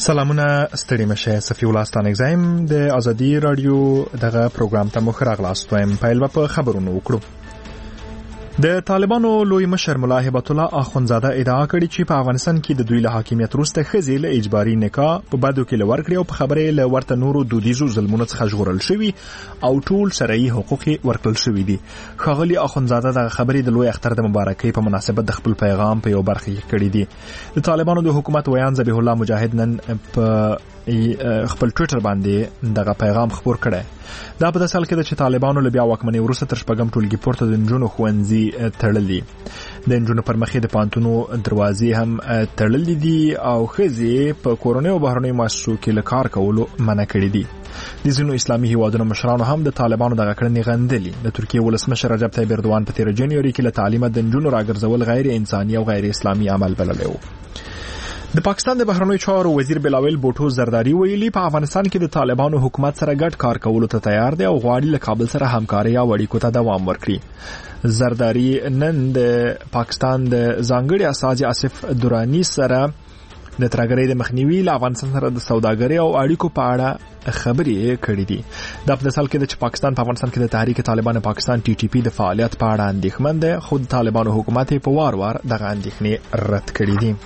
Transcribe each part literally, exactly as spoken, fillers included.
سلامونه ستړي مشه صفی الله ستانګزایم د ازادي رادیو دغه پروګرام ته مخ راغلاست وایم پیل په خبرونو وکړو. د طالبانو لوی مشر ملا هبت الله اخونزاده ادعا کړې چې په افغانستان کې د دوی له حاکمیت وروسته ښځې له اجباري نکاح په بدو کې لور کړې او په خبرې له ورته نورو دودیزو ظلمونو څخه ژغورل شوي او ټول شرعي حقوق ورکړل شوي دي. ښاغلي اخونزاده د خبرې د لوی اختر د مبارکۍ په مناسبت د خپل پیغام په یو برخه کې کړی دی. د طالبانو د حکومت ویان ذبیح الله مجاهد نن په خپل ټویټر باندې دغه پیغام خپور کړی. دا په داسې حال کې چې طالبانو له بیا واکمنۍ وروسته تر شپږم ټولګي پورته د نجونو ښوونځي تړلي، د نجونو پر مخې د پوهنتونو دروازې هم تړلې دي او ښځې په کورنیو او بهرنیو مؤسسو کې له کار کولو منع کړي دي. د ځینو اسلامي هیوادونو مشرانو هم د طالبانو دغه کړنې غندلي. د ترکیې ولسمشر رجب طیب اردوان په تیر جنوري کې له تعلیمه د نجونو راګرځول غیر انساني او غیر اسلامي عمل بللی و. د پاکستان د بهرنیو چارو وزیر بلاول بوټو زرداری ویلي په افغانستان کې د طالبانو حکومت سره ګډ کار کولو ته تیار دی او غواړي له کابل سره همکاري او اړیکو ته دوام ورکړي. زرداری نن د پاکستان د ځانګړي استازي آصف درانی سره د ترګرۍ د مخنیوي له افغانستان سره د سوداګرۍ او اړیکو په اړه خبرې کړې دي. دا په داسې حال کې چې پاکستان په افغانستان کې د تحریک طالبان پاکستان ټي ټي پی د فعالیت په اړه اندېښمن دی، خو د طالبانو حکومت په وار وار دغه اندېښنې رد کړې دي.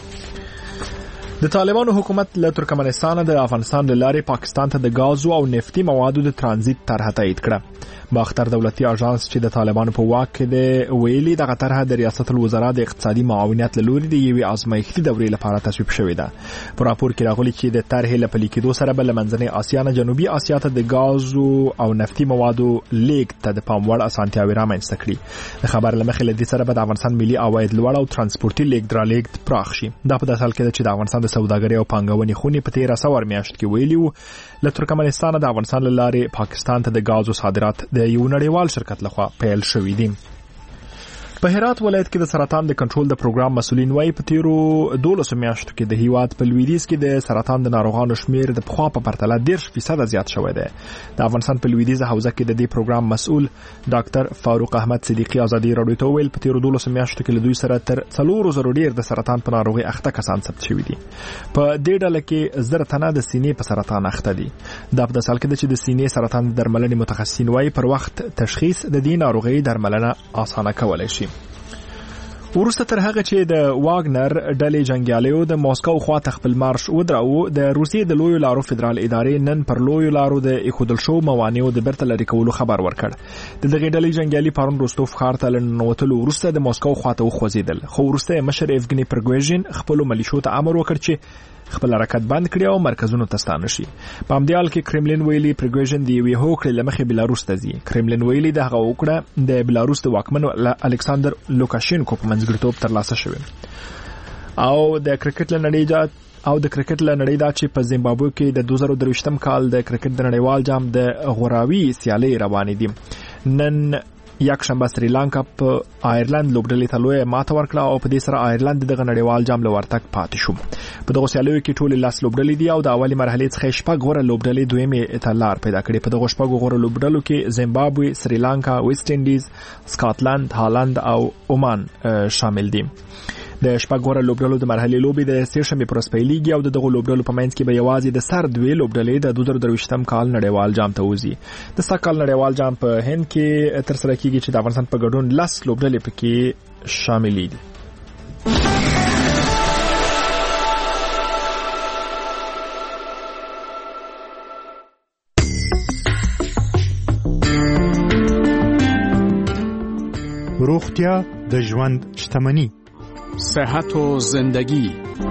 د طالبانو حکومت له ترکمنستان د افغانستان له لارې پاکستان ته د غازو او نفتي موادو د ترانزیت طرحه تایید کړه. باختر دولتي اژانس چې د طالبانو په واک کې د ویلي دغه طرحه د ریاست الوزرا د اقتصادي معاونیت له لوري د یوې ازمایښتي دورې لپاره تصویب شوې ده. په راپور کې راغلي چې د طرحې له پلي کېدو سره به له منځنۍ اسیا نه جنوبي اسیا ته د غازو او نفتي موادو لیږد ته د پام وړ اسانتیاوې رامنځته کړي. د خبر له مخې له دې سره به د افغانستان ملي عواید لوړ او ترانسپورتي لیږد رالېږد پراخ شي. دا په داسې حال کې ده چې د افغانستان د سوداګرۍ او پانګونې خونې په تیره سوه میاشت کې ویلي وو له ترکمنستان د افغانستان له لارې پاکستان ته د غازو صادرات د یو نړیوال شرکت لخوا پیل شوي دي. په هرات ولایت کې د سرطان د کنټرول د پروګرام مسؤلین وايي په تیرو دولسو میاشتو کې د هیواد په لویدیځ کې د سرطان د ناروغانو شمیر د پخوا په پرتله دېرش فیصده زیات شوی دی. د افغانستان په لویدیځه حوزه کې د دې پروګرام مسؤل ډاکټر فاروق احمد صدیقي ازادي راډیو ته ویل په تیرو دولسو میاشتو کې له دوی سره تر څلورو زرو ډیر د سرطان په ناروغي اخته کسان ثبت شوي دي. په دې ډله کې زر تنه د سینې په سرطان اخته دي. دا په داسې حال کې ده چې د سینې سرطان درملنې متخصصین وايي پر وخت تشخیص د دې ناروغي درملنه اسانه کولای شي. وروسته تر هغه چې د واګنر ډلې جنګیالیو د ماسکو خواته خپل مارش ودراو، د روسیې د لویو لارو فدرال ادارې نن پر لویو لارو د ایښودل شوو موانعو د بیرته لرې کولو خبر ورکړ. د دغې ډلې جنګیالي پرون روستوف ښار ته له ننوتلو وروسته د ماسکو خواته وخوځېدل، خو وروسته مشر ایفګني پرګوژین خپلو ملیشو ته امر وکړ چې خپل حرکت بند کړي او مرکزونو ته ستانه شي. په همدې حال کې کرملین ویلي پرګوژین د یوې هوکړې له مخې بلاروس ته ځي. کرملین ویلي د هغه هوکړه د بلاروس د واکمن الکساندر لوکاشینکو په منځګړیتوب ترلاسه شوې او د کرکټ له نړۍ او د کرکټ له نړۍ دا چې په زیمبابوې کې د دوه زره درویشتم کال د کرکټ د نړیوال جام د غوراوي سیالۍ روانې دي. نن یک شنبه سریلانکا په آیرلند لوبډلې ته لویه ماته ورکړه او په دې سره آیرلند دغه نړیوال جام له ورتګ پاتې شو. په دغه سیالیو کې ټولې لس لوبډلې دي او د اولي مرحلې څخه شپږ غوره لوبډلې دویمې ته لار پیدا کړې. په دغه شپږو غوره لوبډلو کې زیمبابوې، سریلانکا، ویسټ انډیز، سکاټلند، هالند او عمان شامل دي. د شپږ غوره لوبډلو د مرحلې لوبې د سېشنبې پر ورځ پیلېږي او د دغو لوبډلو په منځ کې به یوازې د سر دوې لوبډلې د دوه زره درویشتم کال نړیوال جام ته وځي. د سږ کال نړیوال جام په هند کې ترسره کېږي چې د افغانستان په ګډون لس لوبډلې پکې شاملې دي. روغتیا د ژوند شتمني، صحت و زندگی.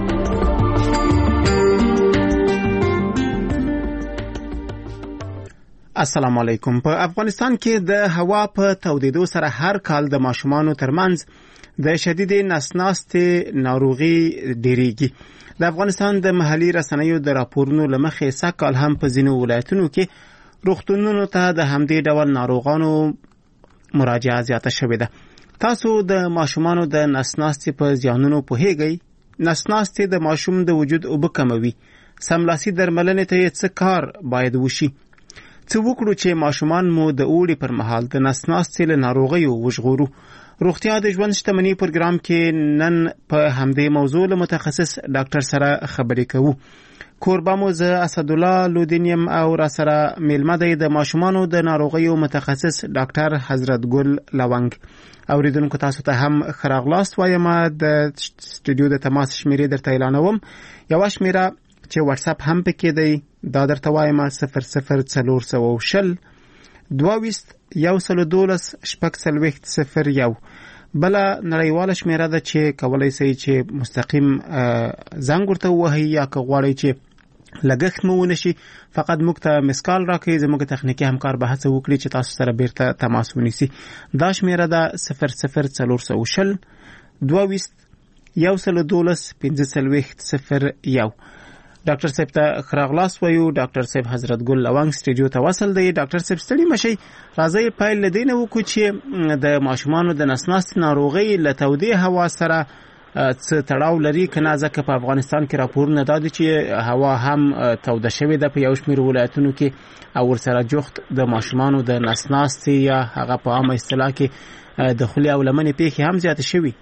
السلام علیکم. په افغانستان کې د هوا په تودېدو سره هر کال د ماشومانو ترمنځ د شدید نسناستې ناروغي ډیریږي. د افغانستان د محلي رسنیو د راپورونو له مخې سږ کال هم په ځینو ولایتونو کې روغتونونو ته د همدې ډول ناروغانو مراجعه زیاته شوې ده. تاسو د ماشومانو د نسناستې په زیانونو پوهیږئ؟ نسناستې د ماشوم د وجود اوبه کموي. سملاسي درملنې ته یې څه کار باید وشي؟ څه وکړو چې ماشومان مو د اوړي پر مهال د نسناستې له ناروغیو وژغورو؟ روغتیا د ژوند شتمنۍ پروګرام کې نن په همدې موضوع له متخصص ډاکټر سره خبرې کوو. کوربه مو زه اسدالله لودینیم او را سره میلمه دی د ماشومانو د ناروغیو متخصص ډاکټر حضرت ګل لونګ. اوریدونکو تاسو ته هم ښه راغلاست وایم. د سټوډیو د تماس شمیرې درته اعلانوم. یوه شمیره چې واتس اپ هم پکې دی، دا درته وایم صفر صفر څلور سوه شل دوه ویشت یو سل دولس شپږ څلوېښت صفر یو. بله نړیواله شمیره ده چې کولی شئ چې مستقیم زنګ ورته ووهئ، یا که غواړئ چې لګښت مو ونه شي فقط موږ ته مسکال راکړئ، زموږ تخنیکي همکار به هڅه وکړي چې تاسو سره بیرته تماس ونیسي. دا شمیره ده صفر صفر څلور سوه شل دوه ویشت یو سل دولس پنځه څلوېښت صفر یو. ډاکټر صاحب ته ښه راغلاست وایو. ډاکټر صاحب حضرت ګل لونګ سټوډیو ته وصل دی. ډاکټر صاحب ستړي مشئ، راځئ پیل له دې نه وکړو چې د ماشومانو د نس ناستې ناروغۍ له تودې هوا سره څه تړاو لري که نه، ځکه په افغانستان کې راپورونه دا دي چې هوا هم توده شوې ده په یو شمېر ولایتونو کې، او ورسره جفت د ماشومانو د نس ناستې یا هغه په عامه اصطلاح کې د خولې او لمنې پیښې هم زیاتې شوي.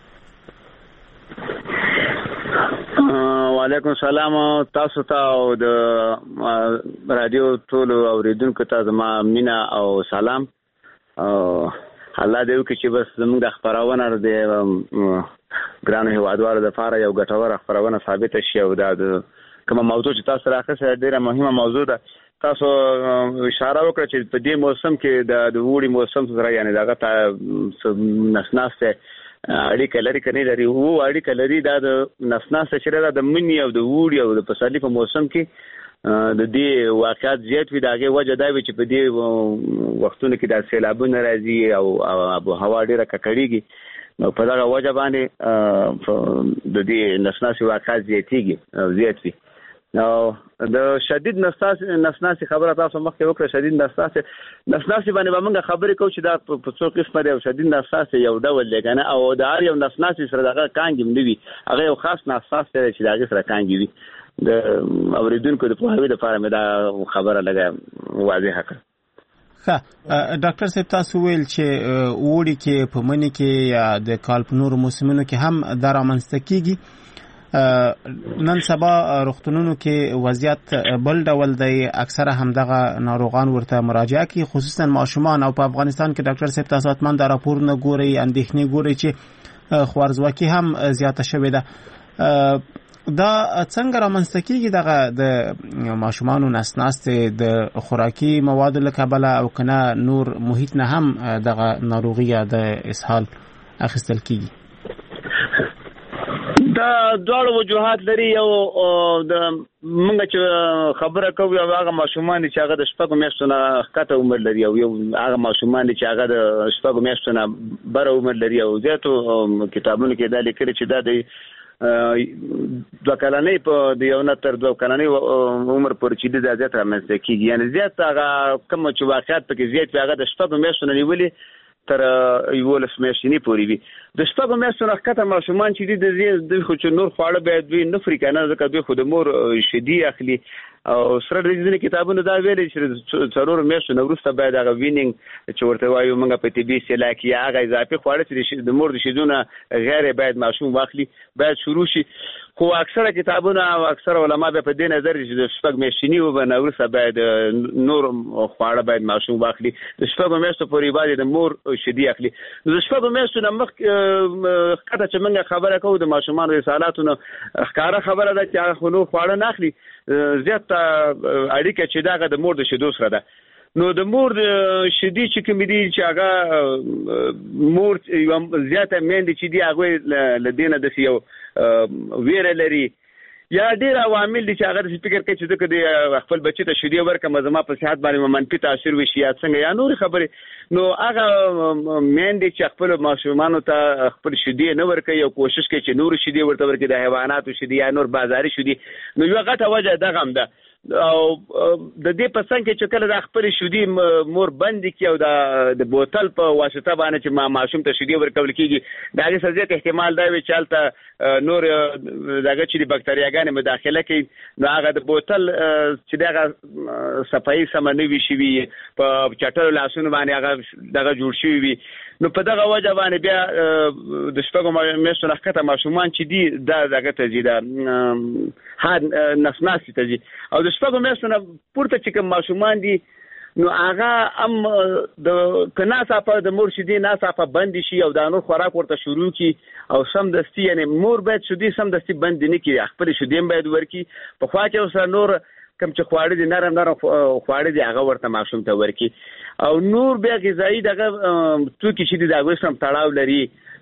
وعلیکم السلام تاسو ته او د رادیو ټولو اوریدونکو ته زما مینه او سلام. الله دې وکړي چې بس زموږ د خپرونه د ګرانو هیوادوالو لپاره یو ګټوره خپرونه ثابته شي، او دا د کومه موضوع چې تاسو راخصه ډیره مهمه موضوع ده. تاسو اشاره وکړه چې په دې موسم کې د وړي موسم سره یعنی دغه نسناسته اړیکه لري کني لري وو اړیکه لري دا د نسناسته چې د منی او د وړي او د پسرلي په موسم کې د دې واقعات زیات وي. داغه وجه دا وي چې په دې وختونو کې د سیلابونو راځي او ابو هوا ډیره ککړیږي، نو په دغه وجه باندې د دې نسناسي واقعات زیاتېږي او زیات وي. نو د شدید نسناس نسناسي خبره تاسو مخکې وکړه. شدید نسناسي نسناسي باندې به موږ خبرې کوو چې دا په څو قسمه دی. شدید نسناسي یو ډول دی کنه، او د هر یو نسناسي سره دغه کانګم دی وي، هغه یو خاص نسناس دی چې دغه سره کانګي وي. د اوریدونکو د پوهاوي لپاره مې دا خبره لګه واضحه کړه. ښه ډاکټر صاحب، تاسو ویل چې وړي کې په مني کې یا د کال په نورو موسمونو کې هم دا رامنځته کیږي. نن سبا روغتونونو کې وضعیت بل ډول دی، اکثره همدغه ناروغان ورته مراجعه کوي، خصوصا ماشومان. او په افغانستان کې ډاکټر صاحب تاسو حتما دا راپورونه ګورئ، اندېښنې ګورئ چې خوارځواکي هم زیاته شوې ده. دا څنګه رامنځته کیږي دغه د ماشومانو نسناستې د خوراکي موادو له کبله، او کنه نور محیط نه هم دغه ناروغي یا د اسهال اخیستل کیږي؟ دا دواړه وجوهات لري. یو د موږ چې خبره کوو هغه ماشومان چې هغه د شپږو میاشتو نه ښکته عمر لري، او یو هغه ماشومان چې هغه د شپږو میاشتو نه بره عمر لري. او زیاتو کتابونو کې دا لیکلي چې دا د دوه کلنۍ په د یو نه تر دوه کلنۍ عمر پورې چې د زیات رامنځته کیږي. یعنی زیات هغه کوم چې واقعیت پکې زیات وي هغه د شپږو میاشتو نه نیولي تر یولس میاشتې پورې وي. د شپږو میاشتو نه ښکته ماشومان چې دي د دوی خو چې نور خواړه باید دوی نه خوري که نه، ځکه دوی خو د مور شیدې اخلي. او سره د ځینې کتابونو دا ویلي چې څلورو میاشتو نه وروسته باید هغه وینینګ چې ورته وایو موږ په طبي اصطلاح کې هغه اضافي خواړه چې د مور د شیدو نه غیر باید ماشوم واخلي باید شروع شي. خو اکثره کتابونه او اکثره علما به په دې نظر چې د شپږ میاشتې وبنه وروسته باید نور خواړه باید ماشوم واخلي. د شپږو میاشتو پورې باید د مور شیدې اخلي. د شپږو میاشتو نه مخکې کته چې موږ خبره کوو د ماشومانو رسالاتو نه ښکاره خبره ده چې هغه خو نور خواړه نه اخلي. زیات اړیکه چې دغه د مور د شیدو سره ده. نو د مور د شیدې چې کوم دي چې هغه مور زیاته میندې چې دي هغه له دې نه د یو ویره لري یا ډیر عوامل دي چې هغه فکر کوي چې د خپل بچی ته شیدې ورکړم زما په صحت باندې منفي تاثیر وشي یا څنګه یا نور خبرې. نو هغه میندې چې خپل ماشومانو ته خپل شیدې نه ورکوي او کوشش کوي چې نور شیدې ورته ورکړي د حیواناتو شیدې یا نور بازاري شیدې، نو یو غټه وجه دغه هم ده. او د دې په څنګ کې چې کله د خپل شودي مور بند کی او د بوتل په واسطه باندې چې ما ماشوم ته شودي ورکول کیږي دا هیڅ ځکه احتمال دا وي چې البته نور دغه چې بکتریاګانې مداخله کوي نو هغه د بوتل چې دغه صفایي سمنوي شي په چټلو لاسونو باندې هغه دغه جوړ شي وي نو په دغه وجه باندې بیا د شپږو میاشتو نه ښکته ماشومان چې دي دا دغه ته ځي دا ها نسناسي ته ځي او د شپږو میاشتو نه پورته چې کوم ماشومان دي نو هغه هم د کناصافه د مور شیدې ناصافه بند شي او د نور خوراک ورته شروع کی او سم دستی یعنی مور باید شیدې سم دستی بند نه کړي خپل شیدې باید ورکی په خوا کې اوس نور کم چې خواړه دي نرم نرم خواړه دي هغه ورته ماشوم ته ورکی او نور بیا غذایی دغه توکي چې د هغه سم تړاو لري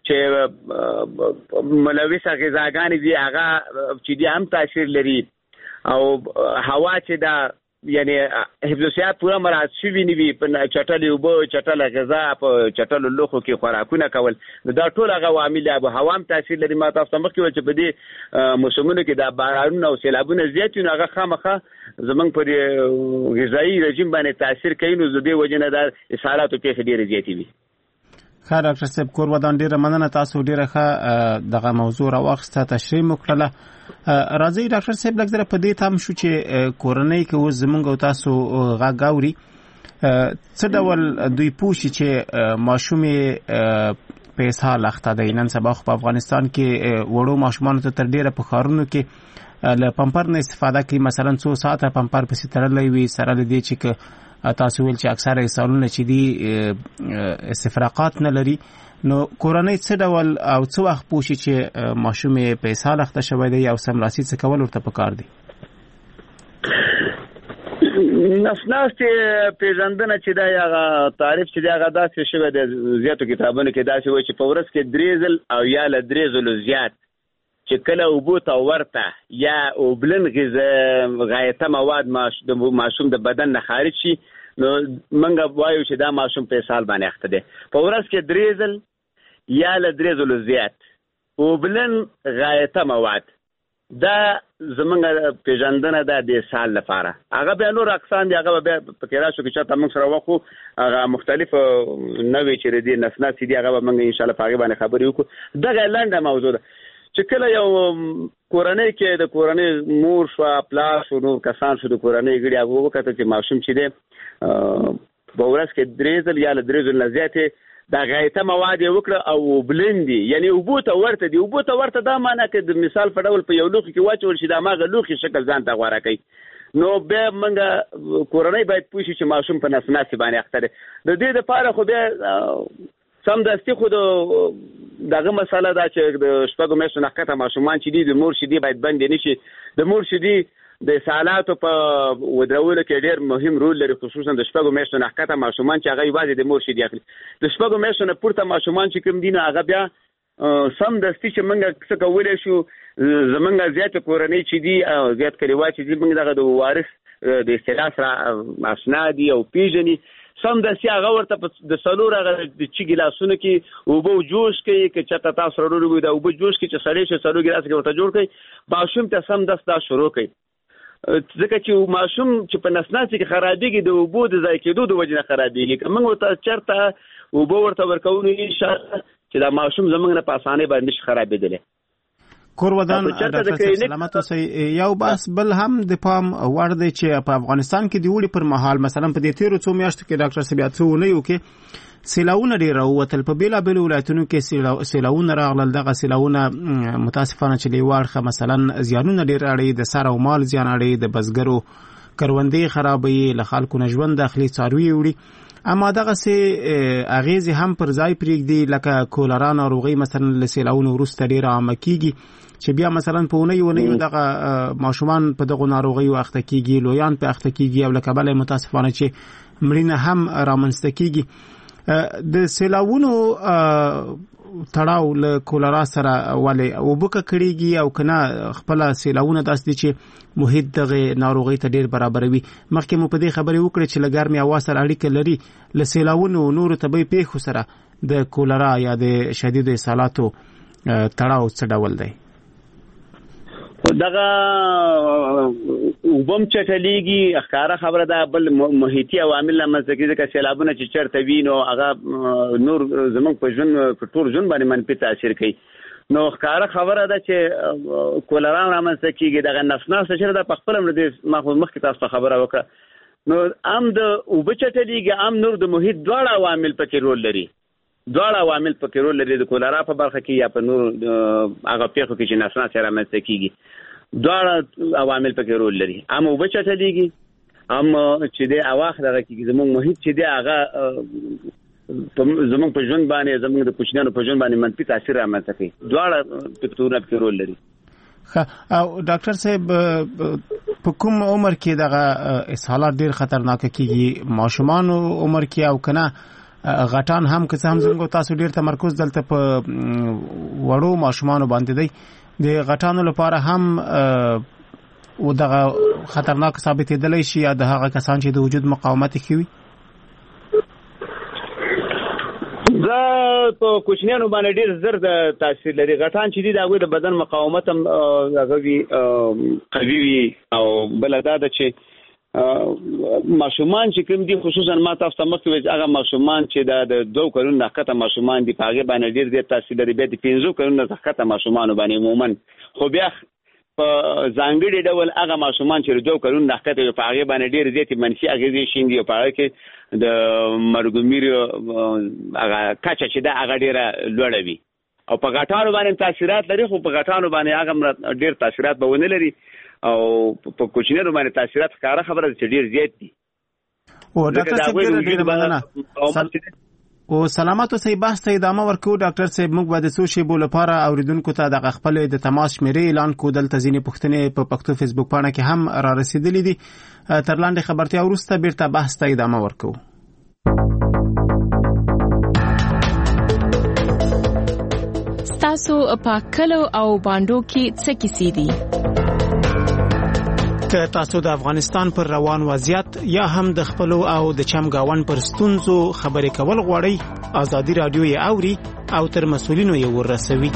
چې ملوثه غذاګانې دي هغه چې دي هم تاثیر لري او هوا چې دا یعنی حفظ صحت پورا مراعات شوی نیوي په چټلې وبو چټله غذا په چټلو لوخو کې خوراکونه کول دا ټول هغه عوامل ابو هوا هم تاثیر لري ما تاسو مخکې ول چې په دې موسمونو کې دا بارانونه او سیلابونه زیات نه هغه خامخه زمنګ په غذایی رژیم باندې تاثیر کوي نو زده وجنه دا اسهالات په کې ډیره زیاتې وي خیر ډاکټر صاحب کور ودان ډیره مننه تاسو ډیره ښه دغه موضوع راوخسته تشریح وکړه راځي ډاکټر صاحب لږ په دې تام شو چې کورنۍ کې و زمونږ او تاسو غاګاوري څه ډول دوی پوښي چې ماشومې په اسهال اخته دی نن سبا په افغانستان کې وړو ماشومان ته تر ډیره په خارونو کې له پمپر نه استفاده کوي مثلا څو ساعته پمپر پسې تړلې وي سره دې چې تاسو ویل چې اکثره سوالونه چې دي استفراقات نه لري نو کورنۍ څه ډول او څه وخت پوښي چې ماشوم په اسهال اخته شوی دی او سملاسي څه کول ورته پکار دي نسناستې پیژندنه چې دا هغه تعریف چې دا هغه داسې شوی دی زیاتو کتابونو کې داسې وایي چې په ورځ کې درې ځل او یا له درې ځلو زیات چې کله اوبو ته ورته یا اوبلن غذا غایته مواد د ماشوم د بدن نه خارج شي نو منګه وایو چې دا ماشوم په اسهال باندې اخته دی په ورځ کې درې ځل یا له درې ځلو زیات اوبلن غایته مواد دا زمونږ پیژندنه ده د اسهال لپاره هغه بیا نور اقسام دي هغه بیا په کې راشو کې چې موږ سره وخو هغه مختلف نوې چې دي نسناسي دي هغه موږ ان شاء الله په هغه باندې خبرې وکړو دغه لنډه موضوع ده چې کله یو کورنۍ کې د کورنۍ مور شو پلار شو نو کسان شو د کورنۍ غړي هغه وکړه چې ماشوم چې دی په ورځ کې درې ځل یا له درې ځل نه زیاتې دا غایته مواد وکړه او بلندي یعنی اوبو ته ورته دی اوبو ته ورته دا معنی کې د مثال په ډول په یو لوخي کې واچول شي دا ماغه لوخي شکل ځان ته غواره کوي نو به منګه کورنۍ باید پوښي چې ماشوم په نسناسي باندې اخته دی د دې لپاره خو به سم دستی خو دغه مسله دا چې د شپږو میاشتو نه ښکته ماشومان چې دي د مور شیدې باید بندې نه شي د مور شیدې د اسهالاتو په ودرولو کې ډېر مهم رول لري خصوصا د شپږو میاشتو نه ښکته ماشومان چې هغه یوازې د مور شیدې اخلي د شپږو میاشتو نه پورته ماشومان چې کوم دي نو هغه بیا سم دستی چې موږ څه کولی شو زمونږ زیات کورنۍ چې دي زیات کلیوال چې دي موږ دغه د وارث د اصطلاح سره اشنا دي او پیژني سم دستی هغه ورته د څلور هغه د چې ګلاسونو کې اوبه جوش کوي چې چاته تاسو وروړو د اوبه جوش کې چې سړی شي څلور ګلاس کې ورته جوړ کوي ماشوم ته سم دست دا شروع کوي ځکه چې ماشوم چې په نسناسي کې خرابېږي د اوبو د ځای کېدو د وجې نه خرابېږي موږ ورته چېرته اوبه ورته ورکوو ان شاء الله چې دا ماشوم زموږ نه په اسانۍ باندې نشي خرابېدلی کور ودان ډاکټر صاحب سلامت اوسئ یو بس بل هم د پام وړ دی چې په افغانستان کې د وړي پر مهال مثلا په دې تیرو څو میاشتو کې ډاکټر صاحب څو نه یو کې سیلاونه ډېر راووتل په بېلابېلو ولایتونو کې سیلاونه راغلل دغه سیلاونه متاسفانه چې لیواړخه مثلا زیانونه ډېر اړوي د سر او مال زیان اړوي د بزګرو کروندې خرابوي له خلکو نه ژوند داخلي څاروي وړي اما دغه سي اغیزې هم پر ځای پرېږدي لکه کولرا ناروغي مثلا له سیلاونو وروسته ډېره عامه کېږي چې بیا مثلا په اونۍ اونۍ دغه ماشومان په دغه ناروغیو اخته کېږي لویان په اخته کېږي او لکه بله متاسفانه چې مړینه هم رامنځته کېږي د سیلاونو تړاو له کولرا سره ولې اوبه ککړېږي او که نه خپله سیلاونه داسې دي چې محیط دغه ناروغۍ ته ډېر برابروي مخکې مو په دې خبرې وکړې چې له ګرمې هوا سره اړیکه لري له سیلاونو نورو طبیعي پیښو سره د کولرا یا د شدیدو اسهالاتو تړاو څه ډول دی دغه وبم چټلیږي ښکارا خبره ده بل محیطي عوامل لمزه کې ځکه سیلابونه چې چرته وینو هغه نور زمونږ په ژوند په ټول ژوند باندې منفي تاثیر کوي نو ښکارا خبره ده چې کولرا رامنځته کیږي دغه نفناس چې د خپل مړ ما خو مخکې تاسو خبره وکړه نو ام د وب چټلیږي ام نور د محیط دواړه عوامل پکې رول لري دواړه عوامل پکې رول لري د کولرا په برخه کې یا په نور هغه پیښو کې چې نفناس رامنځته کیږي دواړه عوامل پکې رول لري ام وب چټلیږي ام چې د اواخ دغه کې زموږ محیط چې د هغه زموږ په ژوند باندې زموږ د کوچنیانو په ژوند باندې منفي تاثیر رامنځته کوي دواړه فکتورونه پکې رول لري او ډاکټر صاحب په کوم عمر کې دغه اسهالات ډیر خطرناک کیږي ماشومان عمر کې او کنه غټان هم که هم زموږ تاسو ډیر تمرکز دلته په وړو ماشومان باندې دی د غټانو لپاره هم او دغه خطرناک ثابتېدلی شي یا د هغه کسان چې د وجود مقاومت کوي دا په کوچنیانو باندې ډیر زر د تاثیر لري غټان چې دي د هغوی د بدن مقاومت هم هغه وي قوي وي او بل دا ده چې ماشومان چې کوم دي خصوصا ما تاسو ته مخکې هغه ماشومان چې د دوه کلونو نه ښکته ماشومان دي په هغې باندې ډېر زیات تاثیر لري بیا د پنځو کلونو نه ښکته ماشومانو باندې عموما خو بیا په ځانګړي ډول هغه ماشومان چې د دوه کلونو نه ښکته وي په هغې باندې ډېرې زیاتې منفي اغېزې شیندي او په هغه کې د مرګومیرو هغه کچه چې ده هغه ډېره لوړه وي او په غټانو باندې تاثیرات لري خو په غټانو باندې هغه ډېر تاثیرات به ونه لري او په کوچنیانو باندې تاثیرات ښکاره خبره چې ډېر زیات دي او ډاکټر صاحب ډېر مننه او سلامت اوسئ بحث ته ادامه ورکو ډاکټر صاحب موږ به د څو شیبو لپاره اوریدونکو ته د خپل د تماس شمیرې اعلان کو دلته ځینې پوښتنې په پښتو فیسبوک پاڼه کې هم را رسیدلې دي تر لاندې خبرتیا وروسته بیرته بحث ته ادامه ورکو تاسو په کلو او باندو کې څه کیسې دي که تاسو د افغانستان پر روان وضعیت یا هم د خپل او د چمګاون پر ستونزو خبرې کول غواړئ ازادي رادیو یې اوري او تر مسؤلینو یې ورسوي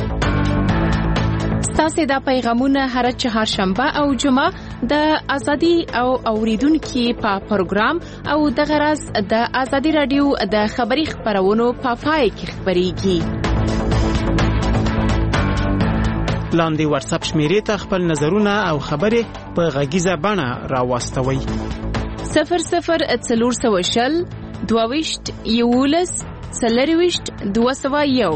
تاسو د پیغامونه هر چهارشنبه او جمعه د ازادي او اوریدونکو په پروګرام او د غرض د ازادي رادیو د خبري خبرونو په فای کې خبريږي لاندې واتس اپ شمیرې ته خپل نظرونه او خبرې په غږیزه بڼه راوستوئ صفر صفر څلور سوه شل دوه ویشت یولس څلور ویشت دوه سوه یو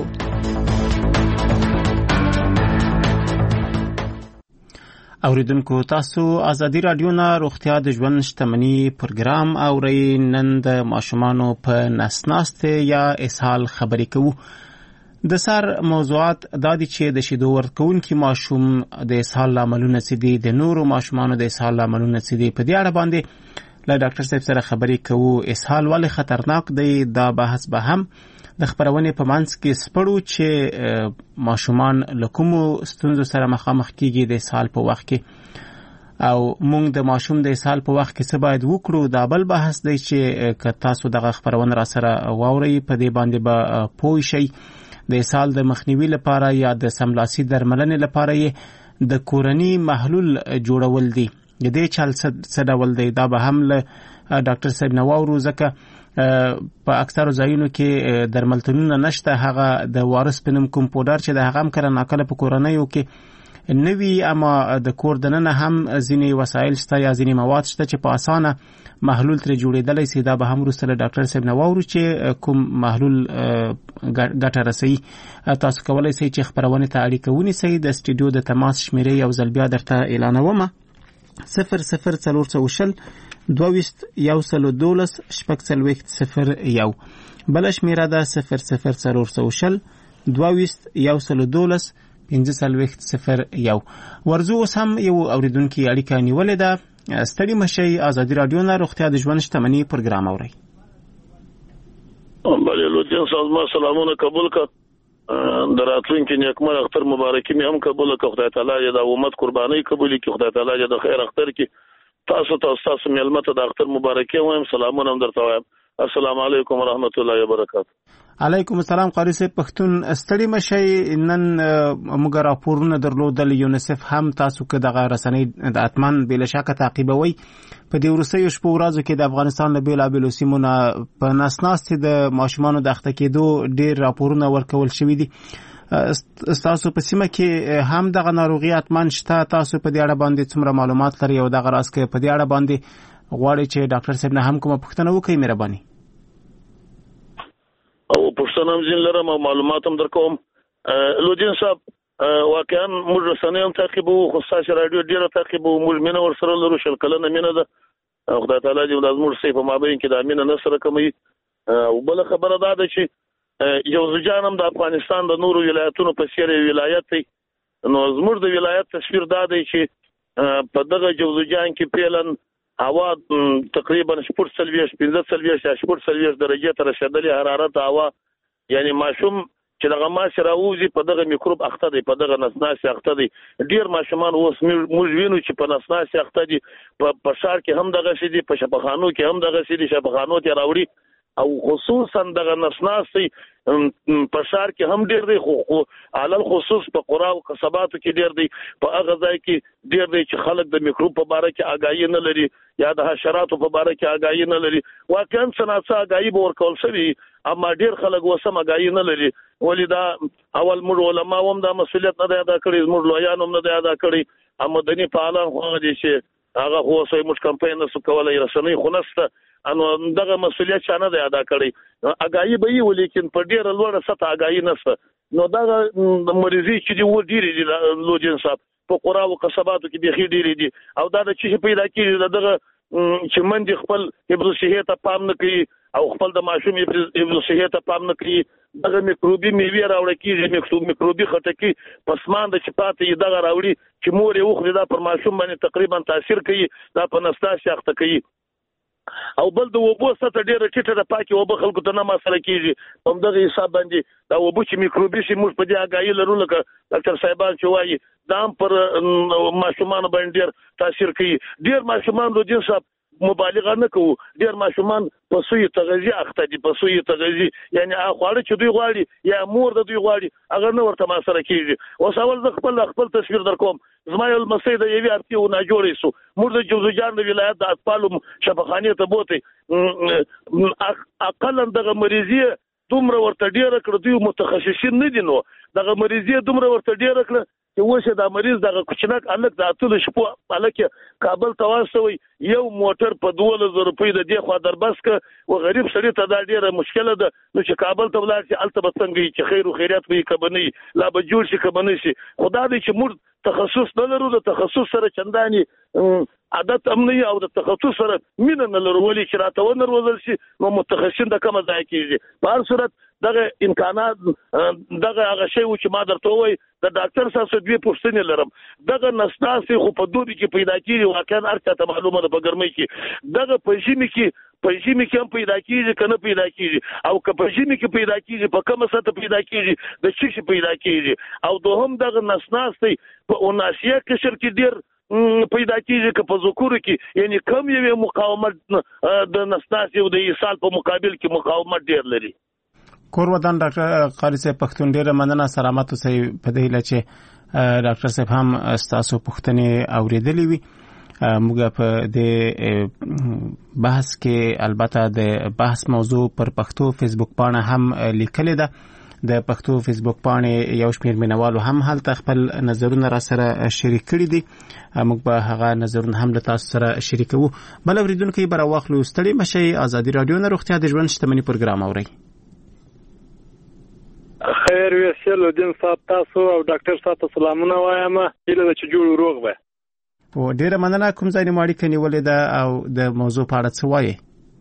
اوریدونکو تاسو ازادي رادیو نه روغتیا د ژوند شتمنۍ پروګرام اورئ نن د ماشومانو په نسناسته یا اسهال خبرې کوو د سر موضوعات د دې چې د شیدو ورکونکو ماشوم د اسهال لاملونه څه دي د نورو ماشومانو د اسهال لاملونه څه دي په دې اړه باندې له ډاکټر صاحب سره خبرې کوو اسهال ولې خطرناک دی دا بحث به هم د خبرونې په منځ کې سپړو چې ماشومان له کومو ستونزو سره مخامخ کیږي د اسهال په وخت کې او موږ د ماشوم د اسهال په وخت کې څه باید وکړو دا بل بحث دی چې که تاسو دغه خبرونه را سره واورئ په دې باندې به پوه شئ د اسهال د مخنیوي لپاره یا د سملاسي درملنې لپاره یې د کورني محلول جوړول دي د دې چل څه ډول دی دا به هم له ډاکټر صاحب نو واورو ځکه په اکثرو ځایونو کې درملتونونه نشته هغه د وارث په نوم کوم پودر چې د هغه هم کله ناکله په کورنیو کې نوي اما د کور دننه هم ځینې وسایل شته یا ځینې مواد شته چې په اسانه محلول تر جوړېدلی سي دا به هم وروسته له ډاکټر صاحب نه واورو چې کوم محلول ګټه رسوي تاسو کولی سئ چې خپرونې ته اړیکه ونیسئ د سټوډیو د تماس شمیرې یو ځل بیا درته اعلانومه صفر صفر څلور سوه شل دوه ویشت یو سل و دولس شپږ څلوېښت صفر یو بله شمیره ده صفر صفر څلور سوه شل دوه ویشت یو سل و دولس پنځه څلوېښت صفر یو ورځو اوس هم یو اوریدونکي اړیکه نیولې ده ستړي مشئ ازادي رادیو نه روغتیا د ژوند شتمنۍ پروګرام اورئ بله لوتین سازمان سلامونه قبول کړه د راتلونکي نیکمر اختر مبارکي مې هم قبول کړه خدای تعالی دې د امت قرباني قبول کړي خدای تعالی دې د خیر اختر کې تاسو ته تاسو ملمت د اختر مبارکي وایم سلامونه هم درته وایم السلام علیکم ورحمت الله وبرکاته علیکم السلام قاری صاحب پښتون ستړي مشي نن موږ راپورونه درلودل یونیسف هم تاسو کې دغه رسنۍ د اتمن بل شک تعقیبوي په دې ورسې شپه ورځو کې د افغانستان له بیلابېلو سیمو په ناسناستي د ماشومانو د اخته کېدو ډېر راپورونه ورکول شوي دي تاسو په سیمه کې هم دغه ناروغي اتمن شته تاسو په دې اړه باندې څومره معلومات لري او دغه راز کې په دې اړه باندې غواړي چې ډاکټر صاحب نه هم کومه پوښتنه وکړي مهرباني او پښتنه هم ځین لرم او معلومات هم درکوم لودین صاحب واقعا موږ رسنۍ هم تعقیبو خو ستاسو رادیو ډیره تعقیبو موږ مینه ورسره لرو شل کلنه مینه ده خدای تعالی دې د موږ سي په مابین کې د مینه نصر کوي او بل خبره ده چې یو ځجان هم د افغانستان د نورو ولایتونو په څیر ولایت دی نو زموږ د ولایت تصویر دا دی چې په دغه جوزجان کې پیلن هوا تقریبا شپږ سلویش پنځه سلویش شپږ سلویش درجه تر رسیدلې حرارت هوا یعنی ماشوم چې دغه ماشه راوځي په دغه میکروب اخته دی په دغه نسناسي اخته دی ډیر ماشومان اوس موږ وینو چې په نسناسي اخته دي په شهر کې هم دغه شي دي په شفاخانو کې هم دغه شي دي شفاخانو ته راوړي او خصوصا دغه نسناسي په شهر کې هم ډیر دی خو علل خصوص په قرا او قصباتو کې ډیر دی په هغه ځای کې ډیر دی چې خلک د میکروب په اړه کې آگاهی نه لري یا د حشراتو په اړه کې آگاهی نه لري واقعا څنګه آگاهی به ورکول شوی اما ډیر خلک وسم آگاهی نه لري ولې دا اول موږ علما هم دا مسؤلیت نه ادا کړی موږ لویان هم نه ادا کړی اما دني فعالان خو دي چې هغه خو سوی موږ کمپاین نسو کولای رسنۍ خو نسته انو دغه مسؤلیت شانه دی ادا کړی آگاهی به وي ولیکن په ډیر لوړه سطح آگاهی نسته نو دغه مریضي چې دی و ډیر دي لوجن صاحب په قرا او قصباتو کې بيخي ډیر دي او دا د چې پیدا کیږي دغه چې منځ خپل حفظ صحت ته پام نه کوي او خپل د ماشوم حفظ صحت ته پام نه کوي دغه میکروبي میوه راوړي کیږي میکروب میکروبي خټکی پسمان د چپاتې دغه راوړي چې مور یې وخت دا پر ماشوم باندې تقریبا تاثیر کوي دا په نستاشي اخته کوي او بل د وبو سره ډیره ټیټه د پاکي وبو خلکو ته نه مسله کیږي هم دغه حساب باندې دا وبو چې میکروبي شي موږ په دې آگاهی لرو لکه ډاکټر صاحبان چې وایي دا پر ماشومان باندې ډیر تاثیر کوي ډیر ماشومان د جنس مبالغه نه کوو ډیر ماشومان په سوی تغذیه اخته دي په سوی تغذیه یعنی هغه چې دوی غواړي یا مور د دوی غواړي هغه نه ورته مسله کیږي اوس اول ز خپل خپل تصویر در کوم زما یو مسید یوی ارتي او نه جوړې سو موږ د جوزجان د ولایت د اطفال شفاخانه ته بوته اقل دغه مریضي دومره ورته ډیر کړ دوی متخصصین نه دي نو دغه مریضي دومره ورته ډیر کړ چې وشه دا مریض دغه کوچنک الک د اتل شپو الک کابل تواسوي یو موټر په دوه زره روپۍ د دی خو در بس ک او غریب سړی ته دا ډیره مشکله ده نو چې کابل ته ولاړ شي الته بسنګي چې خیر او خیرات وي کبني لا به جوړ شي کبني شي خدا دې چې موږ تخصص نه لرو د تخصص سره چنداني عادت امني او د تخصص سره مين نه لرو ولې چې راته ونر وزل شي نو متخصصین د کومه ځای کېږي په هر صورت دغه امکانات دغه هغه شی چې ما درته وای د ډاکټر سره دوی پوښتنې لرم دغه نستاسي خو په دوی کې پیدا کیږي واقعا ارته معلومه ده په ګرمۍ کې دغه په ژمي کې په ژمي کې هم پیدا کیږي کنه پیدا کیږي او که په ژمي کې پیدا کیږي په کومه سطح پیدا کیږي د شي پیدا کیږي او دوهم دغه نسناسي په اوناسیه قشر کې ډیر پیدا کیږي که په ذکر کې یعنی کم یو مقاومت د نسناسي او د ایصال په مقابل کې مقاومت ډیر لري کور ودان ډاکټر قاری صاحب پښتون ډیره مننه سلامت اوسئ په دې لچ ډاکټر صاحب هم تاسو پښتنې اوریدلې وي موږ په دې بحث کې البته د بحث موضوع پر پښتو فیسبوک پاڼه هم لیکلې ده د پښتو فیسبوک پاڼې یو شمېر مینوالو هم هلته خپل نظرونه را سره شریک کړي دي موږ به هغه نظرونه هم له تاسو سره شریکوو بل اوریدونکو به راواخلو ستړي مشي ازادي رادیو نه روغتیا د ژوند شتمنۍ پروګرام اوري خیر ویسل دین صاحب تاسو او ډاکټر صاحب سلامونه وایم هیله چې جوړ روغ وي او ډیره مننه کوم ځای نیماړي کني ولې دا او د موضوع په اړه څه وایي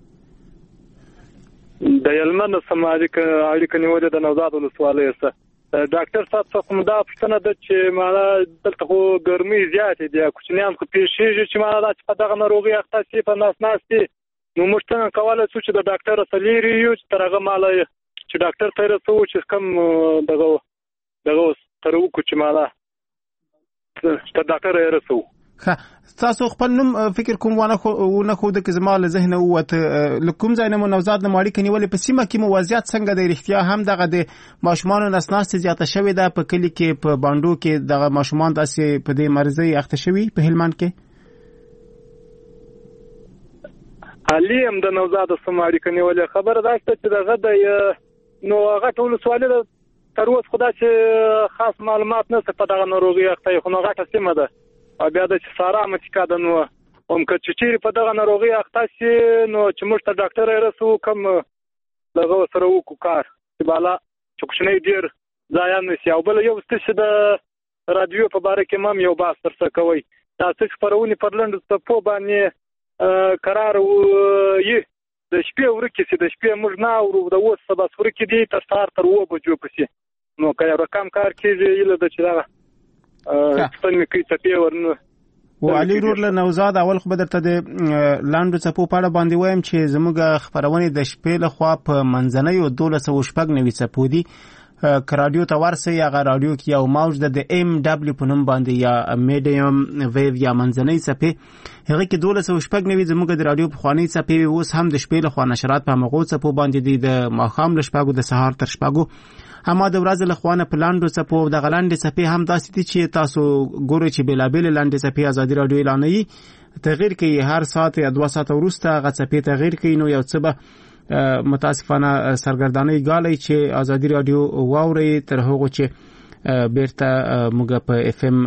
د یلمن سماجی اړیکې نیولې د نوزاد ولسوالۍ سره ډاکټر صاحب څخه مدا پښتنه د چې مالا دلته خو ګرمي زیات دي کوچنیان خو پیښیږي چې مالا د دغه ناروغي اخته شي په ناس ناستي نو موږ څنګه کولای شو چې د ډاکټر سلیری یو چې ترغه مالا چې ډاکټر ته رسو چې کم دغه دغه تر وکړو چې مالا ته ډاکټر یې رسو ښه تاسو خپل نوم فکر کوم ونه ونه خو د زما له ذهن ووت لکوم ځای نه مو نوزاد نه ماړي کني ولې په سیمه کې مو وضعیت څنګه دی رښتیا هم دغه د ماشومان نسناست زیاته شوې ده په کلی کې په باندو کې دغه ماشومان داسې په دې مرزي اخته شوي په هلمند کې علیم د نوزاد سماړي کني ولې خبر ده چې دغه د نو هغه ټول سوال ده تر اوسه خدای چې خاص معلومات نه څه په دغه ناروغي اخته خو نو غټه سیمه ده او بیا د سارا متکا د نو هم که چې په دغه ناروغي اخته شي نو چې موږ ته ډاکټر رسو کوم دغه سره وکړو کار چې بالا چې کوښنه ډیر ځایان نشي او بل یو ستاسو د رادیو په باره کې مم یو باس تر څه کوي تاسو خبرونه پر لند په باندې قرار وي د شپې ورکې چې د شپې موږ نه او د اوس سبا ورکې دي تر سهار تر و بجو پسې نو که رقم کار کېږي اله د چې دا څنګه کې ته ورنه و علي رور له نوزاد اول خو بدرته د لاندو څپو پاړه باندې وایم چې زموږ خبرونه د شپې له خوا په منځنۍ او دولس او شپږ نوي څپو دي ک رادیو ته ورسې یا رادیو کې یو موج د ام دبليو په نوم باندې یا میډیم ویو یا منځنۍ څپې هغه کې دولس او شپږ نوي زموږ د رادیو په خواني څپې اوس هم د شپې له خوا نشرات په مغو څپو باندې دي د ماخام له شپږو د سهار تر شپږو اما د ورځې له خوانه په لاندو څپو د غلاندې څپې هم داسې دي چې تاسو ګورئ چې بلابل لاندې څپې ازادي رادیو اعلانوي تغیر کوي هر ساعت یا دوه ساعت وروسته هغه څپې تغیر کوي نو یو څه به متاسفانه سرګردانۍ غالي چې ازادي رادیو واوري تر هغه چې بیرته موږ په اف ام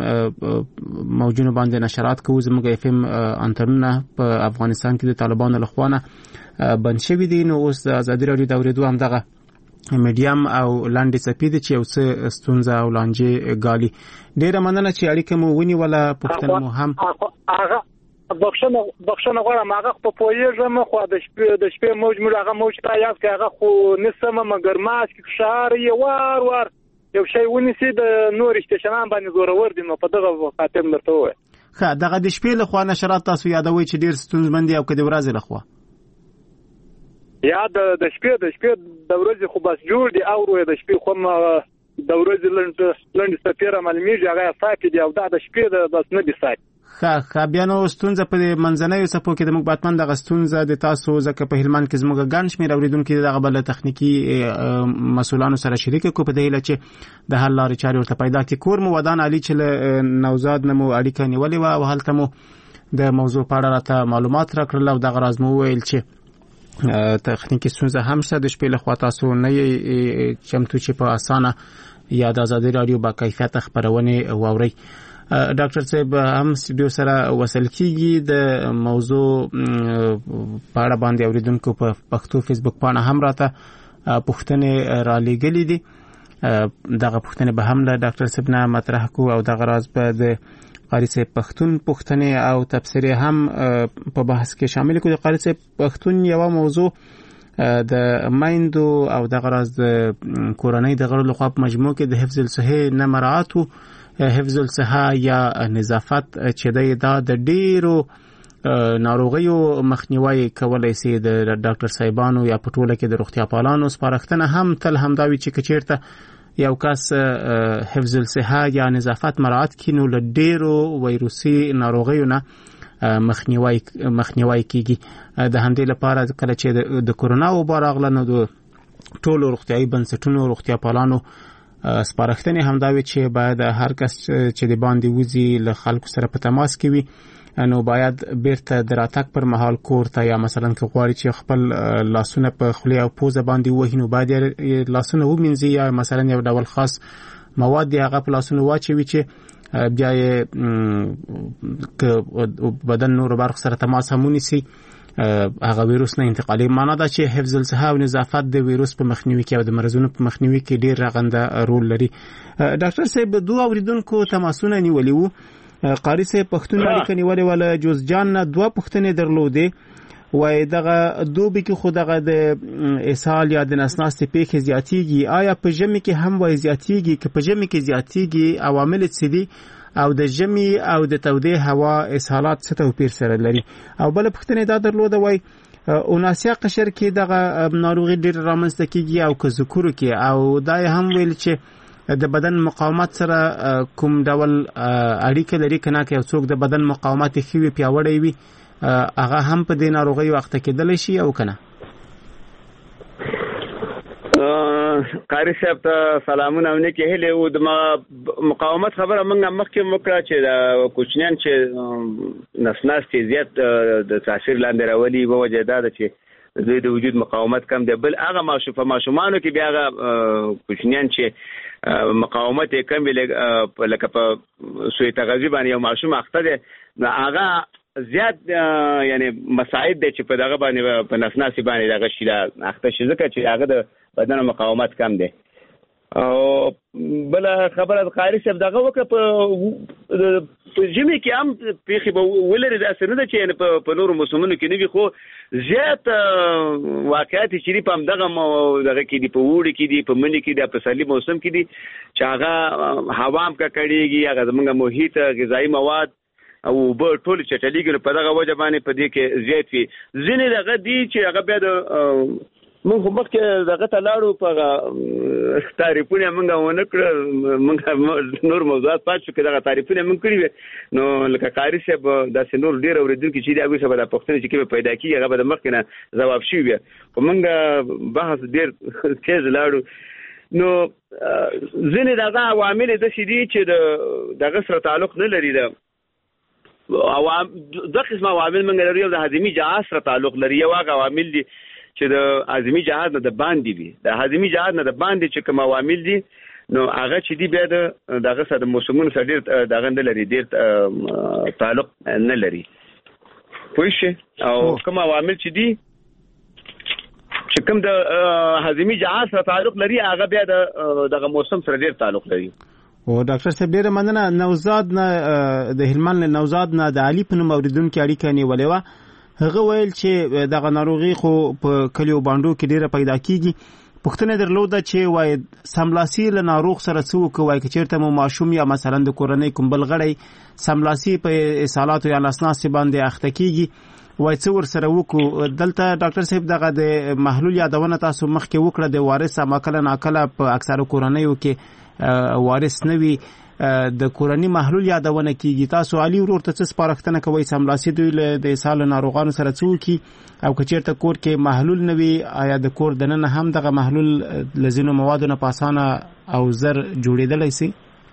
موجونه باندې نشرات کوو زموږ اف ام انټرنه په افغانستان کې د طالبانو لخوانه بند شوی دي نو اوس ازادي رادیو د اوریدو هم دغه میډیم او لاندې څپې دي چې یو څه ستونزه او لانجې غالي ډیره مننه چې اړیکه مو ونی ولا پښتنه مو هم هغه بخښنه بخښنه غواړم هغه په پوهیږم خو د شپې د شپې موج موږ هغه موج ته یاد کې هغه خو نسمه مګر ماس کې شهر یې وار وار یو شی ونیسي د نور استشنان باندې زورور دي نو په دغه خاطر درته وای ښه دغه د شپې له خوا نشرات تاسو یادوي چې ډیر ستونزمن دي او کدي ورځ له خوا یا د د شپې د شپې د ورځې خو بس جوړ دي او د شپې خو د ورځې لند لند سفیر معلومیږي هغه ساتي دی او د شپې د بس نه دي ساتي ښه ښه بیا نو ستونزه په منځنۍ څپو کې د موږ باتمن دغه ستونزه د تاسو ځکه په هلمند کې زموږ ګڼ شمېر اوریدونکو دغه بل تخنیکی مسولانو سره شریک کو په دې لچې د حل لارې چارې ورته پیدا کړي کور مو ودان علي چې نوزاد نمو اړیکه نیولې و او هلته مو د موضوع په اړه راته معلومات راکړل او دغه راز مو ویل چې تخنیکی ستونزه هم شته د شپې له خوا تاسو نه چمتو چې په اسانه یا د ازادي رادیو با کیفیت خبرونه واوري ډاکټر صاحب هم سټډیو سره وصل کیږي د موضوع په اړه باندې اوریدونکو په پښتو فیسبوک باندې هم راته پوښتنې را لېږلې دي دغه پوښتنې به هم له ډاکټر صاحب نه مطرح کو او دغه راز به د قاری صاحب پښتون پوښتنې او تبصره هم په بحث کې شامل کو د قاری صاحب پښتون یو موضوع د مایندو او دغه راز د کورنۍ د غړو لخوا په مجموع کې د حفظ الصحه نه مراعات حفظ الصحه یا نظافت چې دا د ډیرو ناروغیو مخنیوي کولای شي د ډاکټر صاحبانو یا پټوله کې د روغتیا پالانو سپارښتنه هم تل همداوي چې کچیرته یو کس حفظ الصحه یا نظافت مراعات کینو له ډیرو وایروسي ناروغیو نه مخنیوي مخنیوي کیږي د همدې لپاره کله چې د کورونا وبا راغله نو د ټولو روغتیايي بنسټونو روغتیا پالانو سپارښتنه همداوي چې باید هر کس چې د باندې وځي له خلکو سره په تماس کې وي نو باید بیرته دراتک پر مهال کور ته یا مثلا که غواړي چې خپل لاسونه په خولې او پوزه باندې وهي نو باید لاسونه ومینځي یا مثلا یو ډول خاص مواد هغه په لاسونه واچوي چې بیا یې که بدن نور برخ سره تماس هم ونیسي هغه ویروس نه انتقالي معنا دا چې حفظ الصحه او نظافت د ویروس په مخنیوي کې او د مرزونو په مخنیوي کې ډیر رغنده رول لري ډاکټر صاحب دوه اوریدونکو تماسونه نیولې وو قاری صاحب پښتون اړیکه نیولې ولا جوز جان نه دوه پښتنې درلودې وای دغه دوبي کې خو دغه د اسهال یا د نسناستې پیښې زیاتیږي آیا په ژمي کې هم وای زیاتیږي که په ژمي کې زیاتیږي عوامل څه دي او د ژمي او د تودې هوا اسهالات څه توپیر سره لري او بل پښتنې دا درلوده وای اوناسیا قشر کې دغه ناروغي ډېر رامنځته کیږي او که ذکر کې او دا هم ویل چې د بدن مقاومت سره کوم ډول اړیکه لري کنه چې څوک د بدن مقاومت خېوي پیاوړی وي هغه هم په دې ناروغي وخت کې دل شي او کنه؟ قاری صاحب ته سلامونه او نیکه هیله او د مقاومت خبره موږ مخکې وکړه چې د کوچنیان چې نسناستي زیات د تاثیر لاندې راولي په وجه دا ده چې دوی د وجود مقاومت کم دی. بل هغه ماشوفه ماشومانو کې بیا هغه کوچنیان چې مقاومت یې کم وي لکه په سوی تغذیه باندې یو ماشوم اخته دی هغه زیات یعنی مساعد دي چې په دغه باندې په نسناسي باندې دغه شي دا اخته شي ځکه چې هغه د بدن مقاومت کم دی. او بل خبره د قاری صاحب دغه وکړه په جمی کې هم پیخي به ولري دا څه نه ده چې په نورو موسمونو کې نه وي خو زیات واقعیت چې په دغه دغه کې دي په وړي کې دي په منی کې دي په سالي موسم کې دي چې هغه هوا هم کړيږي هغه زمونږ محیط غذایی مواد او به ټول چټلیږي په دغه وجه باندې په دې کې زیات وي. ځینې دغه دي چې هغه بیا د موږ مخکې دغه ته لاړو په تعریفونه موږ ونه کړ موږ نور موضوعات پات شو کې دغه تعریفونه موږ کړی نو لکه قاری صاحب داسې نور ډېر اورېدونکي چې دغه څه به د پښتنو چې کې پیدا کیږي هغه به د مخکې نه ځواب شي وي خو موږ بحث ډېر تیز لاړو. نو ځینې دغه عوامل داسې دي چې د دغه سره تعلق نه لري د عوام د قسمه عوامل موږ لري د هضمي جهاز سره تعلق لري. یو هغه عوامل دي چې د هضمي جهاز نه د باندې وي د هضمي جهاز نه د باندې چې کوم عوامل دي نو هغه چې دی بیا د دغه سره د موسمونو سره ډېر دغه نه لري ډېر تعلق نه لري پوه شئ. او کوم عوامل چې دي چې کوم د هضمي جهاز سره تعلق لري هغه بیا د دغه موسم سره ډېر تعلق لري. او ډاکټر صاحب ډېر مننه. نوزاد نه د هلمند نوزاد نه د علي په نوم اوریدونکو اړیکه نیولې وه. هغه ویل چې دغه ناروغي خو په کلیو باندو کې ډیره پیدا کیږي. پښتنه درلوده چې وای سملاسي له ناروغ سره څوک وای چې چیرته مو ماشوم یا مثلا د کورنۍ کوم بل غړی سملاسي په اصالات یا نسناس باندې اخته کیږي وای څو ور سره وکړو. دلته ډاکټر صاحب دغه د محلول یادونه تاسو مخکې وکړه د وارث ماکل ناکله په اکثره کورنۍ کې وارث نوي د کورنۍ محلول یادونه کیږي. تاسو علي ورور ته څه سپارښتنه کوي سملاسي دوی د اسال ناروغانو سره څوکي او کچیرته کور کې محلول نوي آیا د کور دننه هم دغه محلول لزینو موادو نه پاسانه او زر جوړیدلی سي؟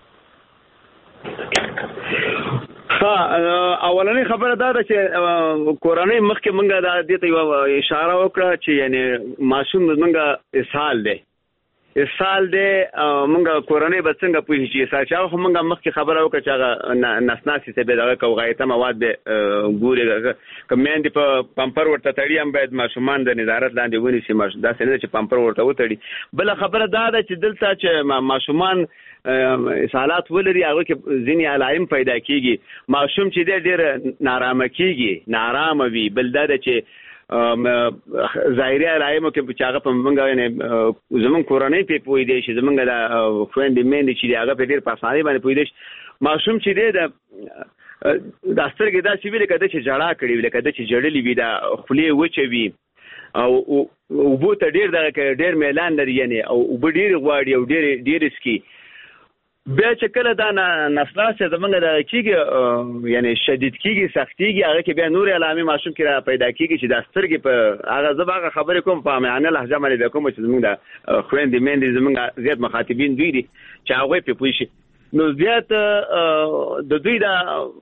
ها اولنې خبره دا ده چې کورنۍ مخکې مونږه د دې ته یو اشاره وکړه چې یعنی ماشوم مونږه اسهال دی اسهال دی مونږه کورنۍ به څنګه پوهیږي چې اسهال چې هغه مونږه مخکې خبره وکړه چې هغه نسناسي ته به دغه کو غایطه مواد به ګوري که میندې په پمپر ورته تړي هم باید ماشومان د نظارت لاندې ونیسي داسې نه چې پمپر ورته وتړي. بله خبره دا ده چې دلته چې ماشومان اسهالات ولري هغه کې ځینې علائم پیدا کیږي. ماشوم چې دی ډېر نارامه کیږي نارامه وي. بل دا ده چې ظاهري علایمو کې چې هغه په موږ یعنې زمونږ کورنۍ پې پوهېدی شي زمونږ د خویندې میندې چې دي هغه په ډېر په اسانۍ باندې پوهېدی شي. ماشوم چې دی د دا سترګې داسې وي لکه ده چې ژړا کړې وي لکه ده چې ژړلې وي دا خولې وچه وي او اوبو ته ډېر دغه ډېر میلان لري یعنې او اوبه ډېرې غواړي او ډېرې ډېرې څکي. بیا چې کله دا نسلاس زمونږ د کېږي یعنی شدید کېږي سختېږي هغه کې بیا نورې علامې ماشوم کې را پیدا کېږي چې دا سترګې په هغه زه به هغه خبرې کوم په عامیانه لهجه باندې بیا کوم چې زمونږ د خویندې میندې زمونږ زیات مخاطبین دوی دي چې هغوی پرې پوه شي. نو زیات د دوی دا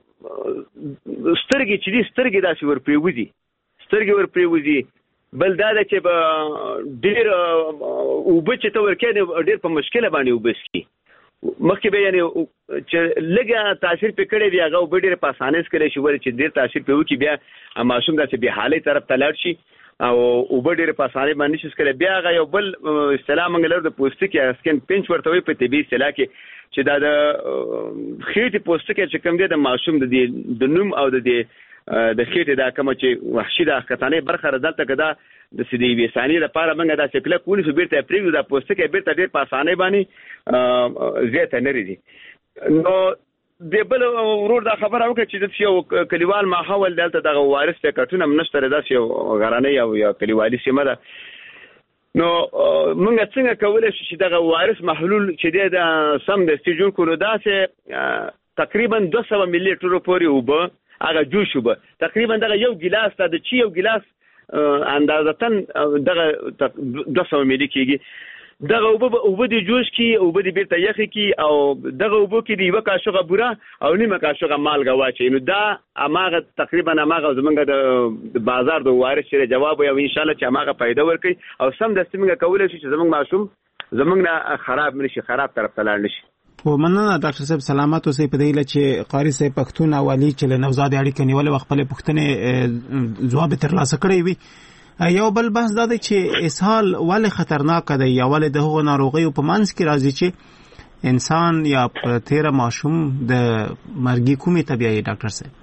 سترګې چې دي سترګې داسې ور پرېوځي سترګې ور پرېوځي. بل دا ده چې به ډېر اوبه چې ته ورکوې ډېر په مشکله باندې اوبه څکي. مخکې به یعنې چې لږه تاثیر پې کړی وي هغه اوبه ډېرې په اسانۍ څکلی شي ولې چې ډېر تاثیر پې وکړي بیا ماشوم داسې بې حالۍ طرف ته لاړ شي او اوبه ډېرې په اسانۍ باندې نشي څکلی. بیا هغه یو بل اصطلاح موږ لرو د پوستکي سکن پینچ ورته وایي په طبي اصطلاح کې چې دا د خېټې پوستکی چې کوم دی د ماشوم د دې د نوم او د دې د خېټې دا کومه چې وحشي دا ښکتنۍ برخه ده دلته که دا د سې د یوې ثانیې لپاره موږ داسې کلک ونیسو بېرته یې پرېږدو دا پوستکی بېرته ډېر په اسانۍ باندې زیاته نري دي. نو د بل ورور دا خبره وکړه چې داسې یو کلیوال ماحول دلته دغه وارث پیکټونه هم نشته داسې یو غرنۍ او یا کلیوالي سیمه ده نو موږ څنګه کولای شو چې دغه وایرس محلول چې د سم د استجون کولو داسې تقریبا دوه سوه ملي لیټر پورې اوبه هغه جوش وب تقریبا دغه یو ګلاس ته د چی یو ګلاس اندازتن دغه دوه سوه ملي کېږي دغه اوبه اوبه د جوش کی اوبه د بیرته یخ کی او دغه اوبه کې دی یو کاشوغه بوره او نیمه کاشوغه مالګه واچي نو دا اماغه تقریبا اماغه زمونږ د بازار د وایرس سره جواب او ان شاء الله چې اماغه پیدا ورکړي او سم د سیمه کولای شي چې زمونږ ماشوم زمونږ نه خراب نشي خراب طرف ته لاړ نشي. و مننه ډاکټر صاحب سلامات اوسئ په دې چې قاری صاحب پښتون او علي چې له نوزاد اړیکه نیولې خپل پښتنې ځواب ترلاسه کړی وي یو بل بحث دا دی چې اسهال ولې خطرناک دی یا ولې د هغو ناروغیو په منځ کې راځي چې انسان یا په تیره ماشوم د مرګي کومې طبیعي ډاکټر صاحب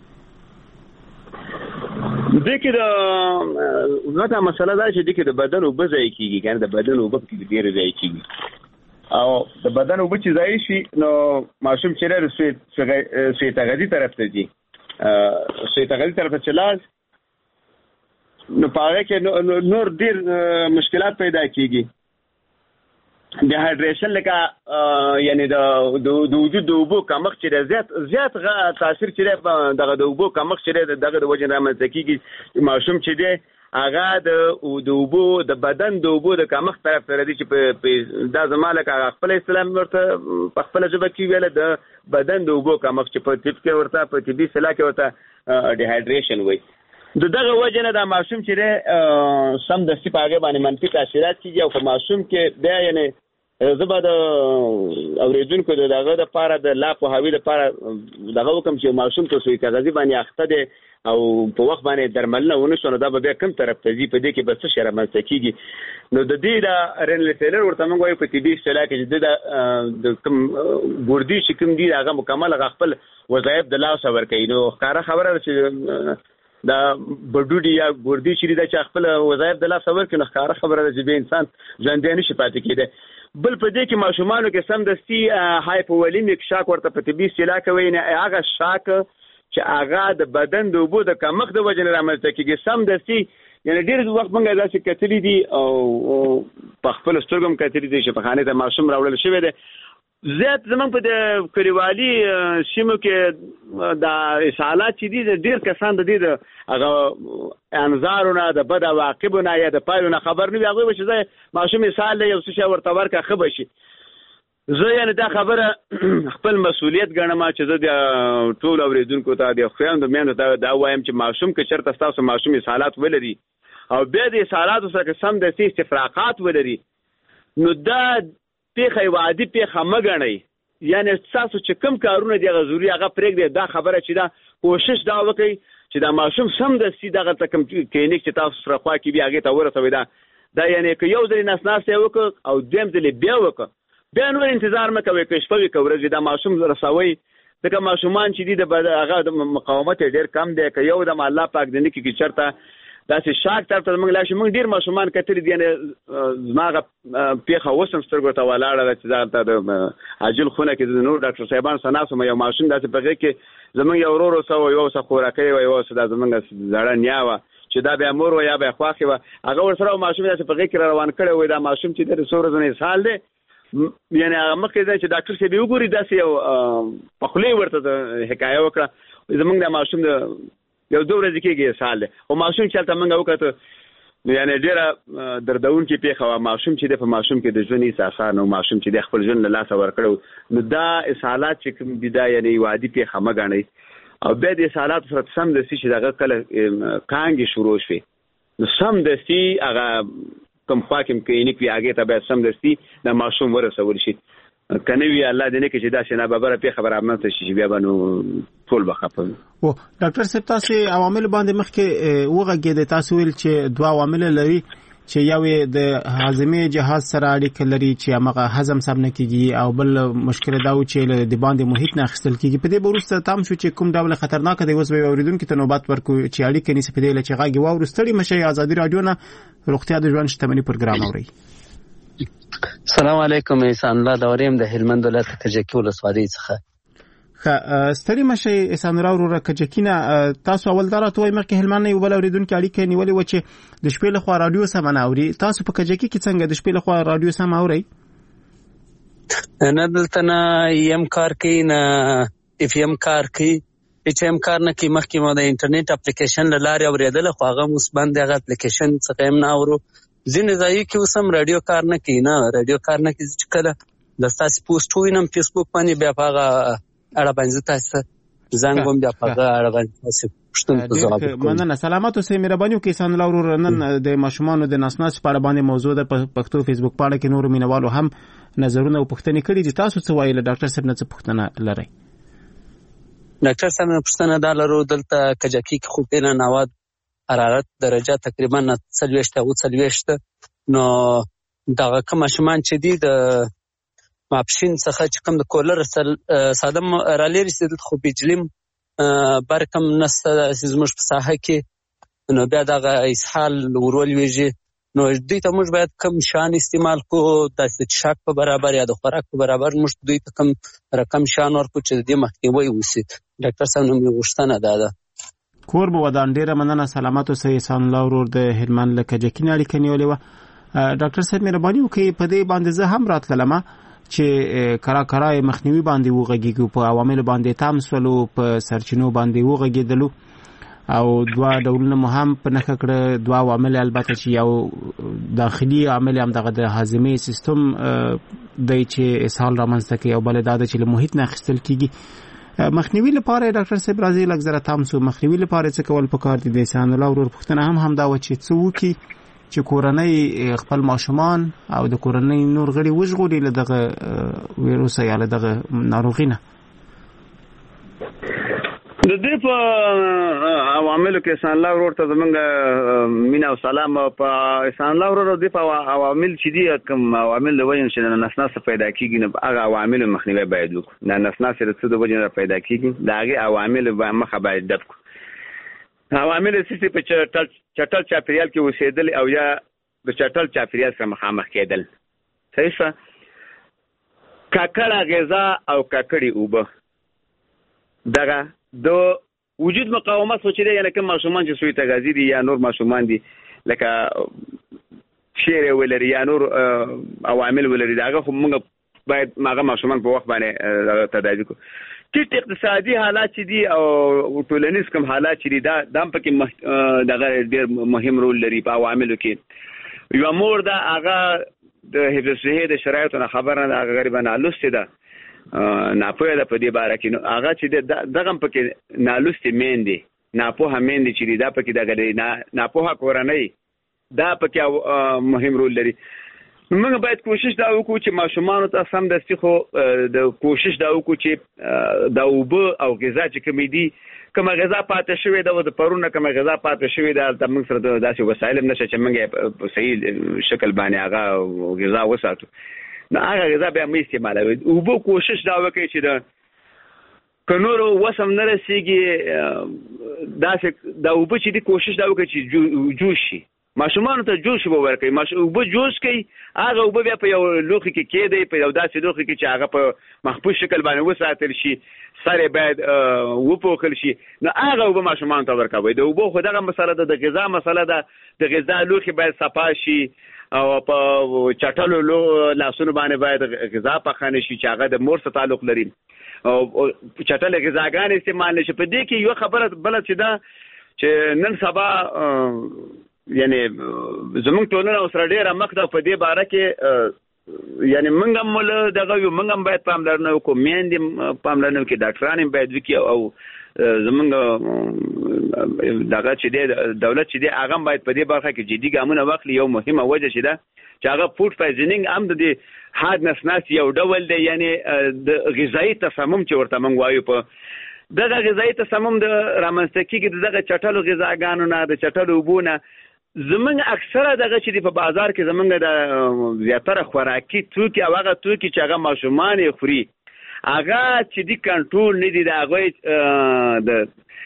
دې کې د غوښه مسله دا چې دې کې د بدن اوبه ځای کیږي کنه د بدن اوبه کې ډیر ځای کیږي او د بدن اوبه چې ځای شي نو ماشوم چې لري سوی تغذی طرف ته ځي سوی تغذی طرف ته چلاز نو پاره کې نور ډیر مشکلات پیدا کیږي د هایډریشن لکه یعنی د د وجود د اوبو کمښت چې زیات زیات تاثیر چې دغه د اوبو کمښت چې دغه د وجه رامنځته کیږي ماشوم چې دی هغه د د اوبو د بدن د اوبو د کمښت طرف ته راځي چې په دا زماله کا خپل اسلام ورته په خپل ژبه کې ویل د بدن د اوبو کمښت چې په طب کې ورته په طبي اصطلاح کې ورته ډي هایډریشن وایي د دغه وجه نه د ماشوم چې سم د سی پاګه باندې منفي تاثیرات کیږي او په ماشوم کې بیا یعنی زبا د اوریدونکو دغه د پاره د لا په هوی د پاره دغه کوم چې ماشوم ته سوی کاغذي باندې اخته دي او په وخت باندې درملنه ونه شو نو دا به کوم طرف ته ځي په دې کې بس شرم منځ کېږي نو د دې د رنل فیلر ورته موږ وایو په طبي اصطلاح کې د کوم ګردي چې کوم دي هغه مکمل خپل وظایف د لاس ور کوي نو ښکاره خبره چې دا بډوډي یا ګردي چې دا چې خپل وظایف د لاس ور کوي نو ښکاره خبره ده چې به انسان ژوندی نشي پاتې کېدی بل په دې کې ماشومانو کې سم دستي هایپوولیمیک شاک ورته په طبي اصطلاح کوي نه هغه شاک چې هغه د بدن د اوبو د کمښت د وجې نه رامنځته کېږي سم دستي یعنی ډېر وخت موږ داسې کتلي دي او په خپل سترګو هم کتلي دي چې په خانې ته ماشوم راوړل شوی دی زیات زمونږ په د کلیوالي سیمو کې د اسهالات چې دي ډېر کسان د دې د هغه انظارونه د بد عواقبونه یا د پایلونه خبر نه وي هغوی به چې زه ماشوم اسهال دی یو څه شی ورته ورکړه ښه به شي زه یعنې دا خبره خپل مسؤلیت ګڼم چې زه د ټولو اورېدونکو ته د خویندو میندو ته دا وایم چې ماشوم که چېرته ستاسو ماشوم اسهالات ولري او بیا د اسهالاتو سره که سم دستي استفراقات ولري نو دا پیخه یو عادي پیخه مه ګڼئ یعنی ستاسو چې کوم کارونه دي هغه ضروري هغه پرېږدئ دا خبره چې دا کوشش دا وکړئ چې دا ماشوم سم دستي دغه ته کوم کلینیک چې تاسو سره خوا کې وي هغې ته ورسوئ دا دا یعنی که یو ځلې نس ناستی وکړه او دویم ځلې بیا وکړه بیا نور انتظار مه کوئ که شپه وي که ورځ دا ماشوم رسوئ ځکه ماشومان چې دي د هغه د مقاومت یې ډېر کم دی که یو دم الله پاک د نکي کې چېرته داسې شاک طرف ته موږ لاړ شو موږ ډېر ماشومان کتلي دي یعنې زما هغه پېښه اوس هم سترګو ته ولاړه ده چې دلته د عاجل خونه کې د نور ډاکټر صاحبان څه ناست وم یو ماشوم داسې په غېږ کې زموږ یو ورور اوسه و یوه اوسه خوراکۍ وه یوه اوسه دا زموږ زړه نیا وه چې دا بیا مور وه یا بیا خواښې وه هغه ورسره ماشوم داسې په غېږ کې را روان کړی وایي دا ماشوم چې دی د څو ورځو نه اسهال دی یعنې هغه مخکې دی چې ډاکټر صاحب یې وګوري داسې یو په خولې ورته حکایه وکړه زموږ دا ماشوم د یو دوه ورځې کېږي اسهال دی خو ماشوم چې هلته موږ وکړه یعنې ډېره دردونکې پېښه وه ماشوم چې دی په ماشوم کې د ژوند هېڅ اثار نه و ماشوم چې دی خپل ژوند له لاسه ورکړی نو دا اسهالات چې کوم دي دا یعنې یو عادي پېښه مه ګڼئ او بیا د اسهالاتو سره سم دستي چې دغه کله کانګې شروع شوې نو سم دستي هغه کوم خوا کې کلینیک وي هغې ته باید سم دستي د ماشوم ورسول شي که نه وي الله دې نه کړي چې داسې ناببره پېښه به رامنځته شي چې بیا به نو ټول به خفه وي. او ډاکټر صاحب تاسې عواملو باندې مخکې وغږېدئ تاسې ویل چې دوه عوامل لري چې یو یې د هاضمې جهاز سره اړیکه لري چې همغه هضم سم نه کېږي او بل مشکل دا و چې له د باندې محیط نه اخیستل کېږي په دې به وروسته تام شو چې کوم ډول خطرناکه دی اوس به یې اورېدونکي ته نوبت ورکړو چې اړیکه نیسي په دې هیله چې غږ یې واورو ستړي مه شئ ازادي راډیو نه روغتیا د ژوند شتمني پروګرام اورئ. السلام علیکم احسان الله دوریم د هلمند ولایت کجکی ولسوالۍ څخه. ښه ستړي مشي احسان الله وروره کجکینه تاسو اول درته وای مخکې هلمند یو بل اوریدونکو اړیکه نیولې و چې د شپې له خوا رادیو سم نه اوري تاسو په کجکی کې څنګه د شپې له خوا رادیو سم اوري نه دلته نه یم کار کوي نه اف ام کار کوي چې ام کار نه کوي مخکې ما د انټرنیټ اپلیکیشن لاره اوریدل خو هغه اوس باندې هغه اپلیکیشن څخه هم نه اورو ځینې ځای کې اوس هم رادیو کار نه کوي نه رادیو کار نه کوي چې کله د تاسو پوسټ وینم فیسبوک باندې بیا په هغه اړه باندې تاسو زنګ هم بیا په اړه باندې تاسو پښتون په ځواب کوم مننه سلامات اوسئ مهرباني وکړئ احسان الله ورور نن د ماشومان د نسناس په اړه باندې موضوع د پښتو فیسبوک پاڼه کې نور مینوالو هم نظرونه او پوښتنې کړي دي تاسو څه وایي له ډاکټر صاحب نه څه پوښتنه لرئ ډاکټر صاحب نه پوښتنه دا لرو دلته کجکی کې خو په نواد حرارت درجه تقریبا څلوېښت او څلوېښت نو دا کوم ماشومان چې دي د ماپښین څخه چې کوم د کولر ساده را لري چې خو بجلیم برکم نسته زموږ په ساحه کې نو بیا دغه اسهال ورول ویږي نو دوی ته موږ باید کم شان استعمال کو د څښاک په برابر یا د خوراک په برابر موږ دوی ته کم رقم شان ورکو چې د مخنیوي وشي ډاکټر صاحب نو موږ غوښتنه ده ده کور به ودان ډیره مننه سلامات اوسئ احسان الله ورور د هلمند له کجکین اړیکه نیولې وه ډاکټر صاحب مهرباني وکړئ په دې باندې زه هم راتللم چې کرا کرا مخنیوي باندې وغږیږو په عوامل باندې تام سولو په سرچینو باندې وغږیدلو او دوا ډولونه مهم په نخښه کړه دوا عوامل البته چې یو داخلي عامل هم دغه د هاضمې سیستم د چې اسهال رامنځته کوي او بل دا چې له محیط نه اخیستل کیږي مخنیوي لپاره ډاکټر صاحب راځي لږ زره تام سو مخنیوي لپاره څه کول پکار دي د احسان الله ورور پوښتنه هم هم دا و چې څه وکړي چې کورنۍ خپل ماشومان او د کورنۍ نور غړي وژغوري له دغه ویروس یا له دغه ناروغۍ نه د دې په عواملو کې احسان الله ورور ته زمونږ مینا او سلام په احسان الله ورور د په عوامل چې دي کوم عوامل د وجه چې نسناس پیدا کیږي نه هغه عوامل مخنیوي باید وکړو نه نسناس د څه د وجه پیدا کیږي دا هغه عوامل به مخه باید دب عوامل سیسي په چټل چټل چاپریال کې وسیدل او یا د چټل چاپریال سره مخامخ کېدل صحیح څه کاکړه غذا او کاکړي اوبه دغه د وجود مقاومت سوچي یعنی کوم ماشومان چې سوی تغذی دي یا نور ماشومان دي لکه شیر ولري یا نور عوامل ولري داغه خو موږ باید ماغه ماشومان په وخت باندې تداوی کو ټیټ اقتصادي حالات چې دي او ټولنیز کوم حالات چې دي دا دام پکې دغه ډېر مهم رول لري په عواملو کې یو مور دا هغه د حفظ صحي د شرایطو نه خبره نه هغه غریبانه لسته ده ناپوهه ده په دې باره کې نو هغه چې دغه پکې نالوستې میندې ناپوهه میندې چې دي دا پکې دغه ناپوهه کورنۍ دا پکې مهم رول لري موږ باید کوشش دا وکړو چې ماشومان ته سم دستي خو د کوشش دا وکړو چې د اوبه او غذا چې کوم دي کوم غذا پاتې شوی دا د پرونه کوم غذا پاتې شوی دا د موږ سره داسې وسایل نشه چې موږ په صحیح شکل باندې هغه غذا وساتو نو هغه غذا به مې استعمالوي اوبه کوشش دا وکړي چې د کنورو وسم نه رسیږي داسې دا اوبه چې دي کوشش دا وکړي چې جوش شي ماشومان ته جوش به ورکړي ماشومان جوش کوي هغه اوبه بیا په یو لوښي کې کېدی په یو داسې لوښي کې چې هغه په محفوظ شکل باندې وساتل شي سره باید وپوښل شي نو هغه اوبه ماشومان ته ورکوي د اوبو خو دغه مسله ده د غذا مسله ده د غذا لوښي باید صفا شي او په چټلو لاسونو باندې باید غذا پخانه شي چې هغه د مور سره تعلق لري او چټل غذاګان استعمال نشي په دې کې یو خبره بل چې دا چې نن سبا یعنی زمونږ ټولنه اوس ډېره مخ ده په دې باره کې یعنی موږ هم له دغه یو موږ هم باید پاملرنه وکړو میندې پاملرنه وکړي ډاکټران هم باید وکړي او زمونږ دغه چې دی دولت چې دی هغه هم باید په دې برخه کې جدي ګامونه واخلي یو مهمه وجه چې ده چې هغه فوډ پویزنینګ هم د دې حاد نسناس یو ډول دی یعنی د غذایي تسمم چې ورته موږ وایو په دغه غذایي تسمم د رامنځته کېږي دغه چټلو غذاګانو نه د چټلو اوبو نه زمونږ اکثره دغه چې دی په بازار کې زمونږ د زیاتره خوراکي توکي او هغه توکي چې هغه ماشومان یې خوري هغه چې دی کنټرول نه دي د هغوی د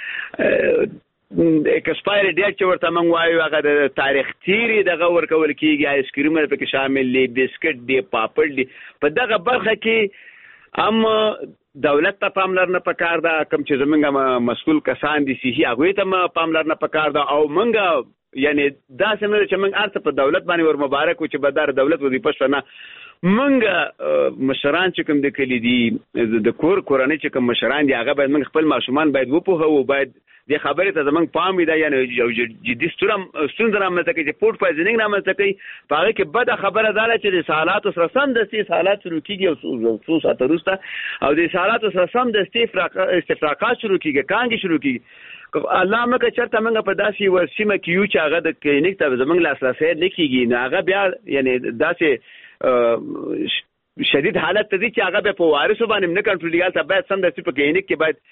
ایکسپایري ډیټ چې ورته موږ وایو هغه د تاریخ تیري دغه ورکول کېږي آیسکریم پکې شامل دي بسکټ دي پاپړ دي په دغه برخه کې هم دولت ته پاملرنه پکار ده، کوم چې زمونږ مسؤل کسان دي صحي هغوی ته پاملرنه پکار ده، او مونږ یعنی داسې نه چې مونږ هر څه په دولت باندې ور مبارک و چې به دا دولت وظیفه شوه، نه مونږ مشران چې کوم د کلي دي د کور کورنۍ چې کوم مشران دي هغه باید مونږ خپل ماشومان باید وپوهوو، باید دې خبرې ته زمونږ پام وي، دا یعنی یو جدي ستونزه رامنځته کوي چې فوډ پوایزنینګ رامنځته کوي. په هغې کې بده خبره دا ده چې د اسهالاتو سره سمدستي اسهالات شروع کېږي او څو ساعته وروسته او د اسهالاتو سره سمدستي استفراقات شروع کېږي، کانګې شروع کېږي. الله مکه چېرته موږ په داسې یوه سیمه کې یو چې هغه د کلینیک ته زموږ لاسرسی نه کېږي، نو هغه بیا یعنی داسې شدید حالت ته ځي چې هغه بیا په وارثو باندې نه کنټرولېږي. هلته باید سمدستي په کلینیک کې باید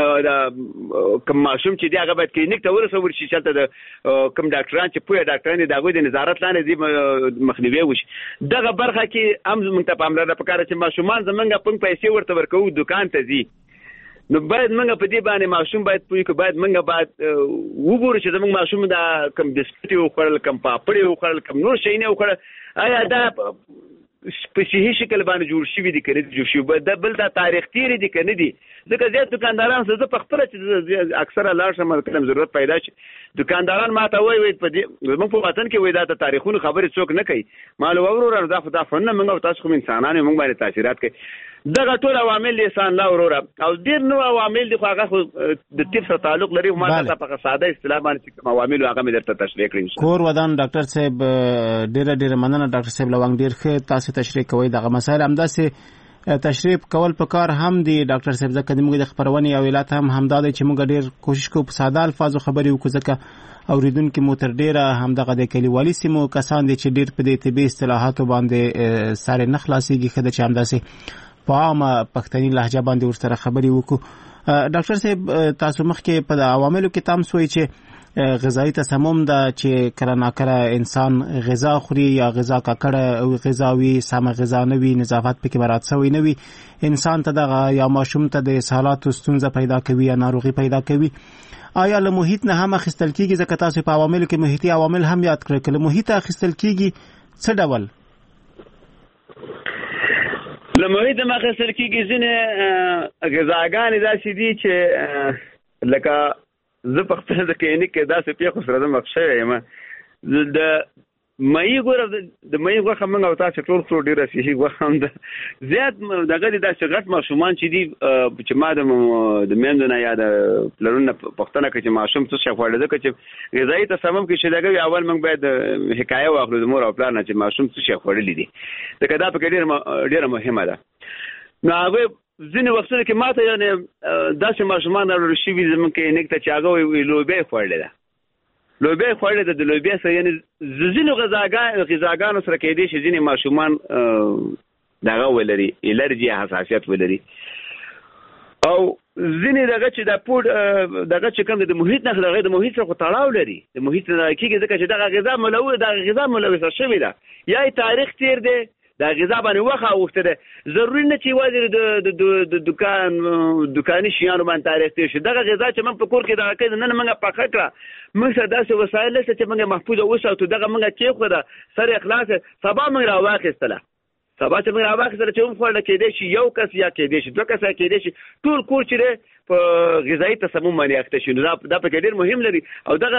کوم ماشوم چې دی هغه باید کلینیک ته ورسول شي، چې هلته د کوم ډاکټران چې پوهه ډاکټران دي د هغوی د نظارت لاندې دي مخنیوی وشي. دغه برخه کې هم موږ ته پاملرنه پکار ده چې ماشومان زموږ پنګ پیسې ورته ورکوو دکان ته ځي، نو باید موږ په دې باندې ماشوم باید پوه کړو، باید موږ باید وګورو چې زموږ ماشوم دا کم بسکټ یې وخوړل، کم پاپړ یې وخوړل، کم نور شی نه وخوړل، آیا دا په صحي شکل باندې جوړ شوي دي که نه دي جوړ شوي، دا بل دا تاریخ تیرې دي که نه دي. ځکه زیات دکانداران سره زه په خپله چې اکثره لاړ شم کله ضرورت پیدا شي دکانداران ما ته وایي په دې زموږ په وطن کې وایي دا د تاریخونو خبرې څوک نه کوي. ما له وروره دا خو دا فنونه موږ او تاسو کوم انسانان موږ باندې تاثیرات کوي. دغه ټول عوامل انسان لا وروره او ډېر نو عوامل دي خو هغه خو د طب سره تعلق لري. ما ته په ساده اصطلاح باندې کوم عوامل هغه مې درته تشریح کړم. کور ودان ډاکټر صاحب ډېر ډېر مننه ډاکټر صاحب لونګ ډېر ښه تاسو تشریح کوئ. دغه مسایل همداسې تشریح کول پکار هم دی ډاکټر صاحب، ځکه د موږ د خبرونې او علت هم همدا دی چې موږ ډېر کوشش کوو په ساده الفاظو خبرې وکړو، ځکه اوریدونکي مو تر ډېره همدغه د کلیوالي سیمو کسان دي چې ډېر په دې طبي اصطلاحاتو باندې سر نه خلاصېږي. ښه ده چې همداسې په عامه پښتني لهجه باندې ورسره خبرې وکړو. ډاکټر صاحب تاسو مخکې په عواملو کې تام سوئ چې غذایی تسمم ده چې کله ناکله انسان غذا خوري یا غذا ککړه او غذا وي، سمه غذا نه وي، نظافت پکې مراعات شوی نه وي، انسان ته دغه یا ماشوم ته د اسهالاتو ستونزه پیدا کوي یا ناروغي پیدا کوي. آیا له محیط نه هم اخیستل کېږي؟ ځکه تاسو په عواملو کې محیطي عوامل هم یاد کړئ، که له محیطه اخیستل کېږي څه ډول؟ له محیطه هم اخیستل کېږي. ځینې غذاګانې داسې دي چې لکه زه په خپله د کلینیک کې داسې پیښو سره زه مخ شوی یم. د مهي ګوره د مهي غوښه موږ او تاسو ټول څو ډېره صحي غوښه هم ده. زیات دغه دي داسې غټ ماشومان چې دي چې ما د میندو نه یا د پلرونو نه پوښتنه کوي چې ماشوم څه شی خواړي، ځکه چې غذایي تسمم کې چې دغه اول موږ باید حکایه واخلو د مور او پلار نه چې ماشوم څه شی خوړلی دي، ځکه دا پکې ډېره مهمه ده. نو هغوی ځینې وختونه کې ما ته یعنې داسې ماشومان راوړل شوي زموږ کلینیک ته چې هغه وایي لوبیا یې خوړلې ده، لوبیا یې خوړلې ده. د لوبیا سره یعنې ځینو غذاګانو سره کېدای شي ځینې ماشومان دغه ولري، الرجي یا حساسیت ولري، او ځینې دغه چې د پوډ دغه چې کوم د محیط نه دغه د محیط سره تړاو لري، د محیط نه کېږي ځکه چې دغه غذا ملوث دغه غذا ملوثه شوې ده، یا تاریخ تیر دی دا غذا باندې وخه اوخته ده. ضروري نه چې یوازې د دکان دکاني شیانو باندې تاریخ تیر شي. دغه غذا چې موږ په کور کې دغه کوي نن موږ پخه کړه، موږ سره داسې وسایل نشته چې موږ محفوظ وساتو، دغه موږ کېښوده سر اخلاص سبا موږ راواخیستله، سبا چې موږ راواخیستله چې هم خوړله کېدای شي یو کس یا کېدای شي دوه کسه کېدای شي ټول کور چې دی په غذایي تسمم باندې اخته شي. نو دا پکې ډېر مهم لري او دغه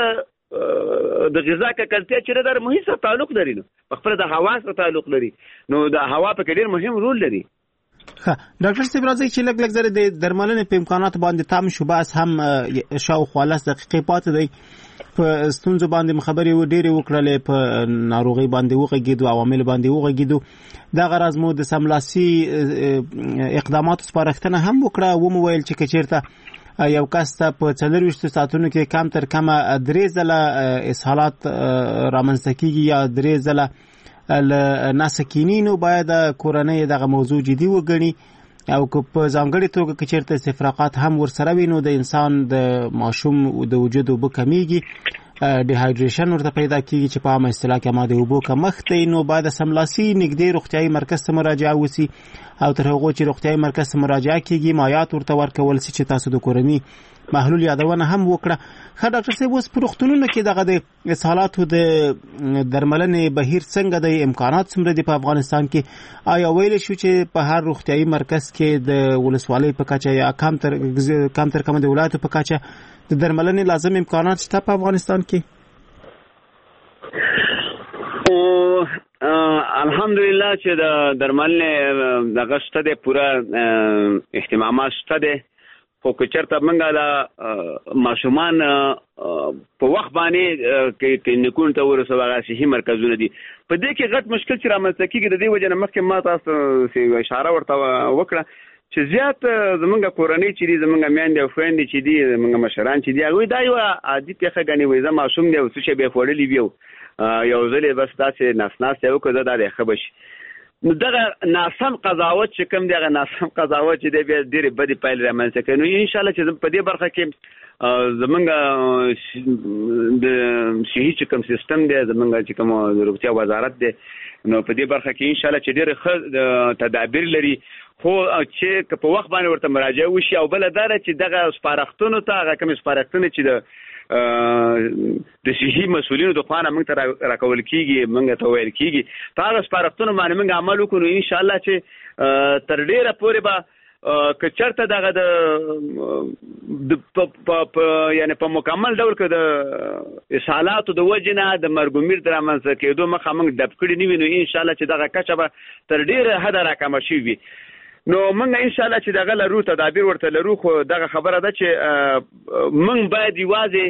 د غذا ککړتیا چې د محیط سره تعلق لري، نو په خپله د هوا سره تعلق لري، نو د هوا پکې ډېر مهم رول لري. ښه ډاکټر صاحب راځئ چې لږ لږ زره د درملنې په امکاناتو باندې تام شو، بس هم شاوخوا لس دقیقې پاتې دی. په ستونزو باندې خبرې ډېرې وکړلې، په ناروغۍ باندې وغږېدو، عوامل باندې وغږېدو. دغه راز مو د سملاسي اقداماتو سپارښتنه هم وکړه، ومو ویل چې که چېرته یو کس ته په څلرویشتو ساعتونو کې کم تر کمه درې ځله اسهالات رامنځته کېږي یا درې ځله له نسه کیني، نو باید کورنۍ دغه موضوع جدي وګڼي او که په ځانګړې توګه که چېرته استفراقات هم ورسره وي نو د انسان د ماشوم د وجود اوبه کمیږي، ډیهایډریشن ورته پیدا کېږي چې په عامه اصطلاح کې ما د اوبو کمښت دی، نو باید سملاسي نږدې روغتیایي مرکز ته مراجعه وسي او تر هغو چې روغتیایي مرکز ته مراجعه کېږي مایعات ورته ورکول سي چې تاسو د کورني محلول یادونه هم وکړه. ښه ډاکټر صاحب، اوس په روغتونونو کې دغه د اسهالاتو د درملنې بهیر څنګه دی؟ امکانات څومره دي په افغانستان کې؟ آیا ویل شو چې په هر روغتیايي مرکز کې د ولسوالۍ په کچه یا کم تر کم تر کم د ولایتو په کچه د درملنې لازم امکانات شته په افغانستان کې؟ الحمدلله چې د درملنې دغه شته دی، پوره اهتمامات شته دی، خو که چېرته موږ د ماشومان په وخت باندې کلینیکونو ته ورسوو، هغه صحي مرکزونه دي. په دې کې غټ مشکل چې رامنځته کېږي، د دې وجې نه مخکې ما تاسو اشاره ورته وکړه چې زیات زمونږ کورنۍ چې دي، زمونږ میندې او خویندې چې دي، زمونږ مشران چې دي، هغوی دا یوه عادي پېښه ګڼي، وایي زه ماشوم دی او څه شی به یې خوړلي وي، یو ځل یې بس داسې ناست ناست یې وکړه، دا دی ښه به شي. نو دغه ناسم قضاوت چې کوم دی، هغه ناسم قضاوت چې دی بیا ډېرې بدې پایلې رامنځته کوي. نو انشاءالله چې په دې برخه کې زمونږ د صحي چې کوم سیستم دی، زمونږ چې کوم روغتیا وزارت دی، نو په دې برخه کې انشاءالله چې ډېرې ښه تدابیر لري، خو چې په وخت باندې ورته مراجعه وشي. او بله دا ده چې دغه سپارښتنو ته، هغه کومې سپارښتنې چې د د صحي مسؤلینو د خوا نه موږ ته راکول کېږي، موږ ته ویل کېږي، په هغه سپارښتنو باندې موږ عمل وکړو. نو انشاءالله چې تر ډېره پورې به که چېرته دغه د یعنې په مکمل ډول که د اسهالاتو د وجې نه د مرګ و میر د رامنځته کېدو مخه موږ ډب کړي نه وي، نو انشاءالله چې دغه کچه به تر ډېره حده راکمه شوي وي. نو موږ انشاءالله چې دغه لرو، تدابیر ورته لرو، خو دغه خبره ده چې موږ باید یوازې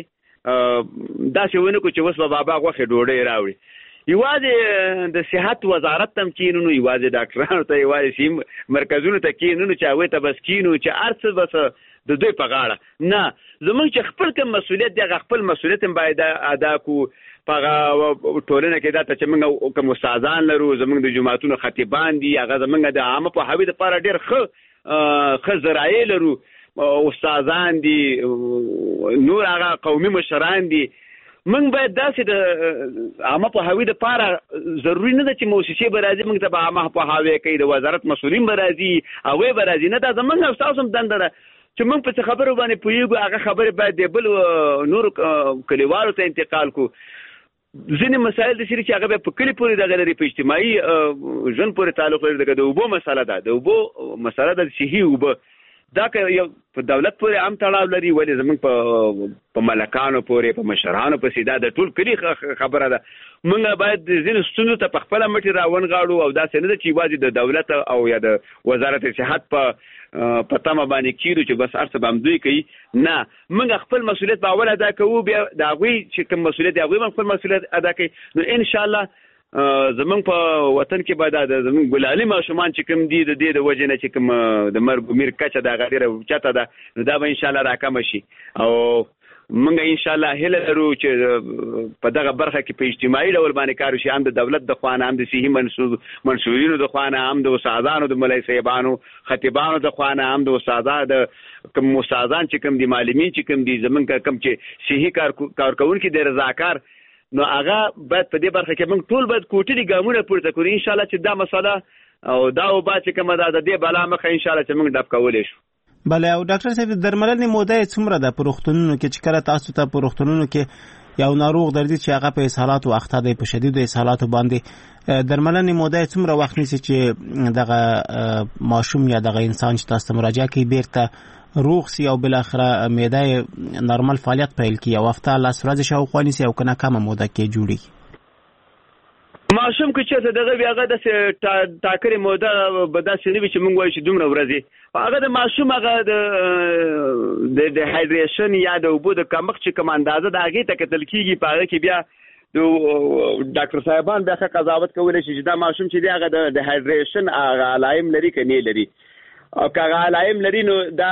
داسې ونه کړو چې اوس به بابا غوښې ډوډۍ راوړي. یوازې د صحت وزارت ته هم کینو، یوازې ډاکټرانو ته، یوازې صحي مرکزونو ته کینو چې هغوی ته بس کینو چې هر څه بس د دوی په غاړه نه. زموږ چې خپل کوم مسؤلیت دی، هغه خپل مسؤلیت هم باید ادا کړو. په هغه ټولنه کې دا ته چې موږ کوم استادان لرو، زموږ د جوماتونو خطیبان دي، هغه زموږ د عامه پوهاوي دپاره ډېر ښه ښه ذرایع لرو، استادان دي، نور هغه قومي مشران دي. موږ باید داسې د عامه پوهاوي دپاره ضروري نه ده چې موسسې به راځي موږ ته به عامه پوهاوی کوي، د وزارت مسؤلین به راځي، هغوی به راځي، نه دا زموږ او ستاسو هم دنده ده چې موږ په څه خبرو باندې پوهېږو، هغه خبرې باید د بل نورو کلیوالو ته انتقال کړو. ځینې مسایل د سری چې هغه به په کلي پورې دغه لري، په اجتماعي ژوند پورې تعلق لري. دغه د اوبو مسله ده، د اوبو مسله ده، صحي اوبه دا که یو په دولت پورې هم تړاو لري، ولې زموږ په ملکانو پورې، په مشرانو پسې دا د ټول کلي خبره ده. موږ باید ځینې ستونزو ته په خپله مټې راونغاړو، او داسې نه ده چې یوازې د دولت او یا د وزارت صحت په په تمه باندې کېږو چې بس هر څه به همدوی کوي. نه، موږ خپل مسؤلیت به اول ادا کوو، بیا د هغوی چې کوم مسؤلیت دی هغوی به خپل مسؤلیت ادا کوي. نو انشاءالله زمونږ په وطن کې به دا د زمونږ ګلالي ماشومان چې کوم دي، د دې د وجې نه چې کوم د مرګ و میر کچه د هغه ډېره اوچته ده، نو دا به انشاءالله راکمه شي. او موږ انشاءالله هیله لرو چې په دغه برخه کې په اجتماعي ډول باندې کار وشي، هم د دولت د خوا نه، هم د صحي منصورینو د خوا نه، هم د استادانو، د مولوي صاحبانو، خطیبانو د خوا نه، هم د استادانو د کوم استادان چې کوم دي، معلمین چې کوم دي، زمونږ کوم چې صحي کارکوونکي دي، رضاکار، نو هغه باید په دې برخه کې موږ ټول باید کوټلي ګامونه پورته کړو. انشاءالله چې دا مسله او دا وبا چې کومه ده، د دې بلا مخه انشاءالله چې موږ ډب کولی شو. بله. او ډاکټر صاحب، د درملنې موده یې څومره ده په روغتونونو کې، چې کله تاسو ته په روغتونونو کې یو ناروغ درځي چې هغه په اسهالاتو اخته دی، په شدیدو اسهالاتو باندې، درملنې موده یې څومره وخت نیسي چې دغه ماشوم یا دغه انسان چې تاسو ته مراجعه کوي بیرته روغ سي او بالاخره معده یې نارمل فعالیت پیل کړي؟ یو هفته لس ورځې شاوخوا نیسي او که نه کمه موده کې جوړېږي؟ ماشوم که چېرته دغه وي، هغه داسې ټاکلې موده به داسې نه وي چې موږ وایو چې دومره ورځې. هغه د ماشوم هغه د ډیهایډریشن یا د اوبو د کمښت چې کوم اندازه د هغې ته کتل کېږي، په هغه کې بیا د ډاکټر صاحبان بیا ښه قضاوت کولی شي چې دا ماشوم چې دی هغه د ډیهایډریشن هغه علایم لري که نه لري. او که هغه علایم لري نو دا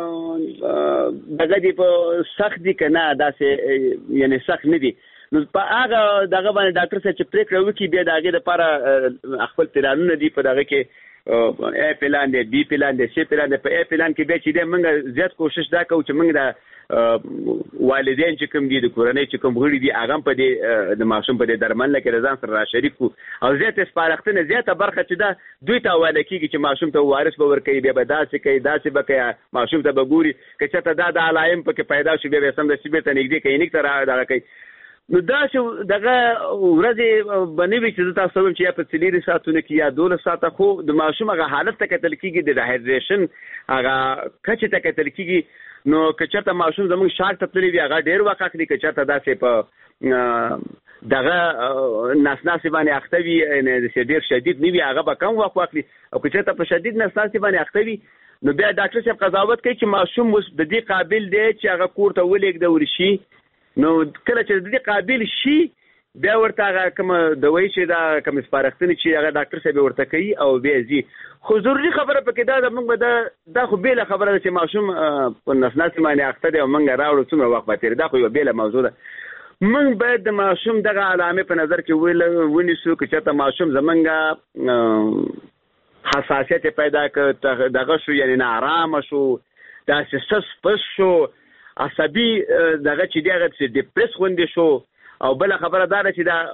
دغه دي په سخت دي که نه، داسې یعنې سخت نه دي. نو په هغه دغه باندې ډاکټر صاحب چې پرېکړه وکړي، بیا د هغې دپاره خپل پلانونه دي، په دغه کې ای پلان دی، بي پلان دی، سي پلان دی. په ای پلان کې بیا چې دی موږ زیات کوشش دا کوو چې موږ د والدین چې کوم دي د کورنۍ چې کوم غړي دي هغه په دې د ماشوم په دې درمل کې رضان سره را شریک وو او زیات سپارښتنه زیاته برخه چې دا دوی ته حواله کیږي چې ماشوم ته وارث به ورکوي بیا به داسې کوي داسې به کوي ماشوم ته به ګوري که چېرته دا د علایم پکې پیدا شي بیا به سمدستي بېرته نږدې کلینیک ته دغه کوي. نو دا چې دغه ورځې به نه وي چې زه تاسو وایم چې یا په څلېرو ساعتونو کې یا دولس ساعته خو د ماشوم هغه حالت ته کتل کېږي د ډهایډریشن هغه کچې ته کتل کېږي. نو که چېرته ماشوم زموږ شاک ته تللی وي هغه ډېر وخت اخلي که چېرته داسې په دغه نسناسې باندې اخته وي ډېر شدید نه وي هغه به کم وخت واخلي او که چېرته په شدید نسناسې باندې اخته وي نو بیا ډاکټر صاحب قضاوت کوي چې ماشوم اوس د دې قابل دی چې هغه کور ته ولېږدول شي. نو کله چې د دې قابل شي بیا ورته هغه کومه دوایي چې دا کوم سپارښتنې چې هغه ډاکټر صاحب ورته کوي او بیا ځي. خو ضروري خبره پکې دا ده موږ به دا دا خو بېله خبره ده چې ماشوم په نسناسې باندې اخته دی او موږ راوړو څومره وخت به تېري دا خو یوه بېله موضوع ده. موږ باید د ماشوم دغه علامې په نظر کې ونیسو که چېرته ماشوم زمونږ حساسیت پیدا کړ دغه شو یعنی ناارامه شو داسې سس پس شو عصبي دغه چې دی هغه چې ډپرس غوندې شو او بله خبره دا ده چې دا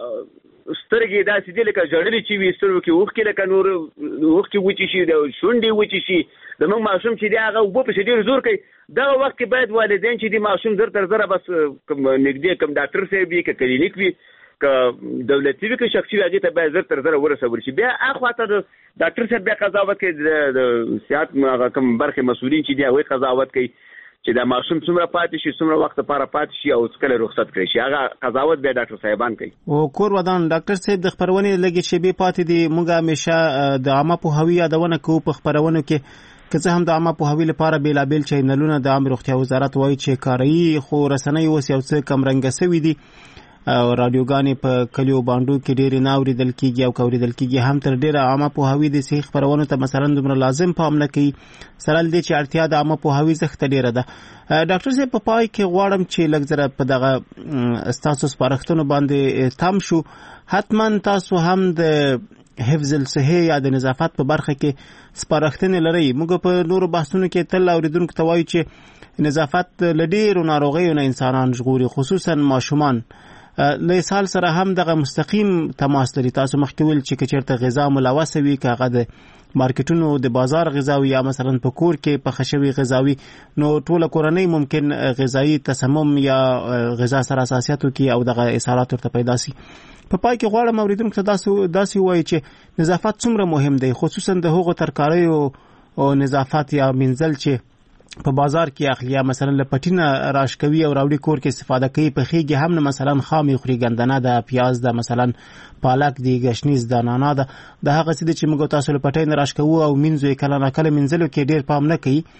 سترګې داسې دي لکه ژړلې چې وي سترګو کې اوښکې لکه نور اوښکې وچې شي د شونډې وچې شي زموږ ماشوم چې دی هغه اوبه پسې ډېر زور کوي. دغه وخت کې باید والدین چې دی ماشوم زر تر زره بس نږدې کوم ډاکټر صاحب وي که کلینیک وي که دولتي وي که شخصي وي هغې ته باید زر تر زره ورسول شي. بیا اخوا ته د ډاکټر صاحب بیا قضاوت کوي د صحت هغه کوم برخې مسؤلین چې دی هغوی قضاوت کوي چې دا ماشوم څومره پاتې شي څومره وخت لپاره پاتې شي او کله رخصت کړی شي هغه قضاوت بیا ډاکټر صاحبان کوي. او کور ودان ډاکټر صاحب د خپرونې لږې شیبې پاتې دي موږ همیشه د عامه پوهاوي یادونه کوو په خپرونو کې که څه هم د عامه پوهاوي لپاره بېلابېل چینلونه د عامه روغتیا وزارت وایي چې کاروي خو رسنۍ اوس یو څه کمرنګه سوي دي او رادیوګانې په کلیو بانډو کې ډېرې نه اورېدل کېږي او که اورېدل کېږي هم تر ډېره عامه پوهاوي د صحي خپرونو ته مثلا دومره لازم پام نه کوي سره له دې چې اړتیا د عامه پوهاوي زښته ډېره ده. ډاکټر صاحب په پای کې غواړم چې لږ زره په دغه ستاسو سپارښتنو باندې تم شو. حتما تاسو هم د حفظ الصحې یا د نظافت په برخه کې سپارښتنې لرئ. موږ په نورو بحثونو کې تل اورېدونکو ته وایو چې نظافت له ډېرو ناروغیو نه انسانان ژغوري خصوصا ماشومان. له اسهال سره هم دغه مستقیم تماس لري. تاسو مخکې ویل چې که چېرته غذا ملوثه وي که هغه د مارکیټونو د بازار غذاوي یا مثلا په کور کې پخه شوي غذاوي نو ټوله کورنۍ ممکن غذایي تسمم یا غذا سره حساسیت وکړي او دغه اسهالات ورته پیدا شي. په پای کې غواړم اورېدونکو ته داسې ووایي چې نظافت څومره مهم دی خصوصا د هغو ترکاریو او نظافت یا منزل چې په بازار کې اخلي یا مثلا له پټینه راش کوي او راوړي کور کې استفاده کوي په خېږي هم نه مثلا خامې خوري ګندنه ده پیاز ده مثلا پالک دی ګشنیز ده نانا ده د هغه څه چې موږ تاسو له پټینه راش کوو او منځو یې کله ناکله منځلو کې ډېر پام نه کوي.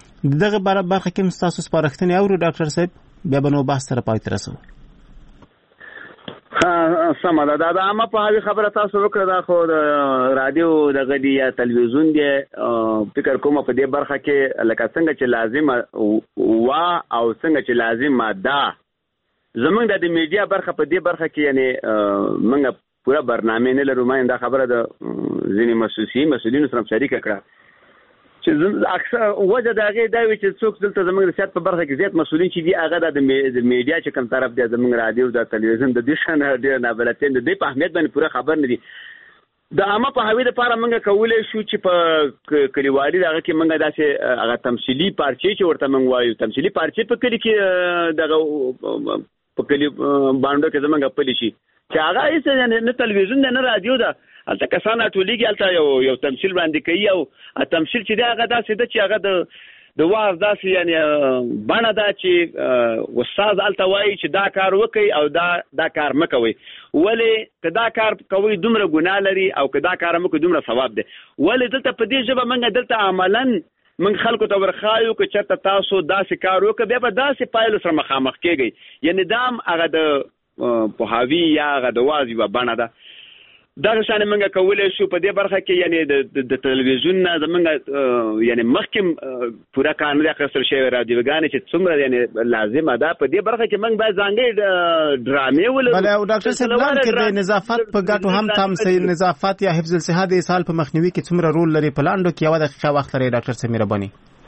دغه برخه کې هم ستاسو سپارښتنې اورو ډاکټر صاحب بیا به نو بحث سره پای ته رسوو. سمه ده دا د عامه پوهاوي خبره تاسو وکړه دا خو د رادیو دغه دی یا تلویزیون دی فکر کوم په دې برخه کې لکه څنګه چې لازم وا او څنګه چې لازم ده زمونږ د میډیا برخه په دې برخه کې یعنی موږ پوره برنامه نه لرو. ما دا خبره د ځینې مسؤلین مسؤلینو سره شریکه کړه چې اکثر وجه د هغې دا وي چې څوک دلته زموږ د صحت په برخه کې زیات مسؤلین چې دي هغه د میډیا چې کوم طرف دی زموږ رادیو د تلویزیون د دې شان ډېر نابلدتین د دې په اهمیت باندې پوره خبر نه دي. د عامه پوهاوي دپاره موږ کولی شو چې په کلیوالي دغه کې موږ داسې هغه تمثیلي پارچې چې ورته موږ وایو تمثیلي پارچې په کلي کې دغه په کلي بانډو کې زموږ پلي شي چې هغه هېڅ نه تلویزیون دی نه رادیو ده هلته کسان راټولېږي هلته یو یو تمثیل وړاندې کوي او تمثیل چې دی هغه داسې ده چې هغه د د واز داسې یعنې بڼه ده چې استاد هلته وایي چې دا کار وکئ او دا دا کار مه کوئ. ولې که دا کار کوئ دومره ګناه لري او که دا کار مه کوئ دومره ثواب دی. ولې دلته په دې ژبه موږ دلته عملا موږ خلکو ته ورښایو که چېرته تاسو داسې کار وکړه بیا به داسې پایلو سره مخامخ کېږئ. یعنې دا هم هغه د پوهاوي یا هغه د واز یوه بڼه ده. دغه شان موږ کولی شو په دې برخه کې یعنې د تلویزیون نه زموږ یعنې مخکې پوره کار نه دی اخیستل شوی رادیوګانې چې څومره یعنې لازمه ده په دې برخه کې موږ باید ځانګړې ډرامې ولرو. بله او ډاکټر صاحب پلان کې د نظافت په ګټو هم تم سي نظافت یا حفظ الصحه د اسهال په مخنیوي کې څومره رول لري په لاندو کې یوه دقیقه وخت لري ډاکټر صاحب مهرباني.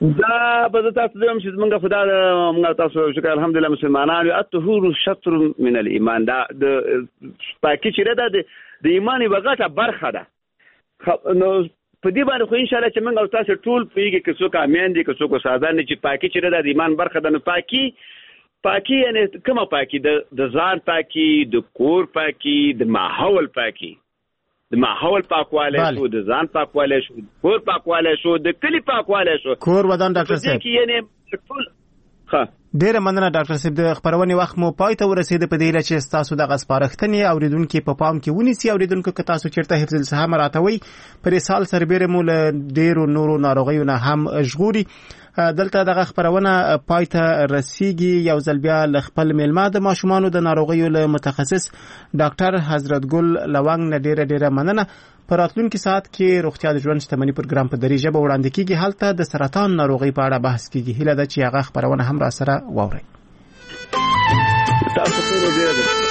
دا به تاسو دیم چې موږ خدای موږ تاسو شکر الحمدلله مسلمانان یو الطهور شطر من الايمان دا د پاکي چې ده د ایمان یو غټه برخه ده. نو په دې باندې خو ان شاء الله چې موږ تاسو ټول پیږي چې څوک امین دي چې څوک ساده نه چې پاکي چې ده د ایمان برخه ده. نو پاکي پاکي یعنی کومه پاکي د د ځان پاکي د کور پاکي د ماحول پاکي د ماحول پاکواله شو د ځان پاکواله شو کور پاکواله شو د کلی پاکواله شو کور ودان ډاکټر صاحب یعنی ټول ها ډیره مننه ډاکټر صاحب د خبرونې وخت مو پای ته ورسید په دې لچ تاسو د غسپارښتنې اوریدونکو په پام کې ونیسي اوریدونکو که تاسو چیرته حفظ الصحه مراتوي پر سال سربېره مو له ډیرو نورو ناروغیو نه هم ژغوري. دلته دغه خبرونه پای ته رسیږي. یو ځل بیا ل خپل میلمه د ماشومان د ناروغیو له متخصص ډاکټر حضرت ګل لونګ نه ډیره ډیره مننه. په راتلونکي ساعت کې روغتیا د ژوند شتمنۍ پروګرام په درې ژبه وړاندې کیږي. هلته د سرطان ناروغي په اړه بحث کیږي. هیله ده چې هغه خبرونه هم را سره واورئ. تاسو ټول ډیره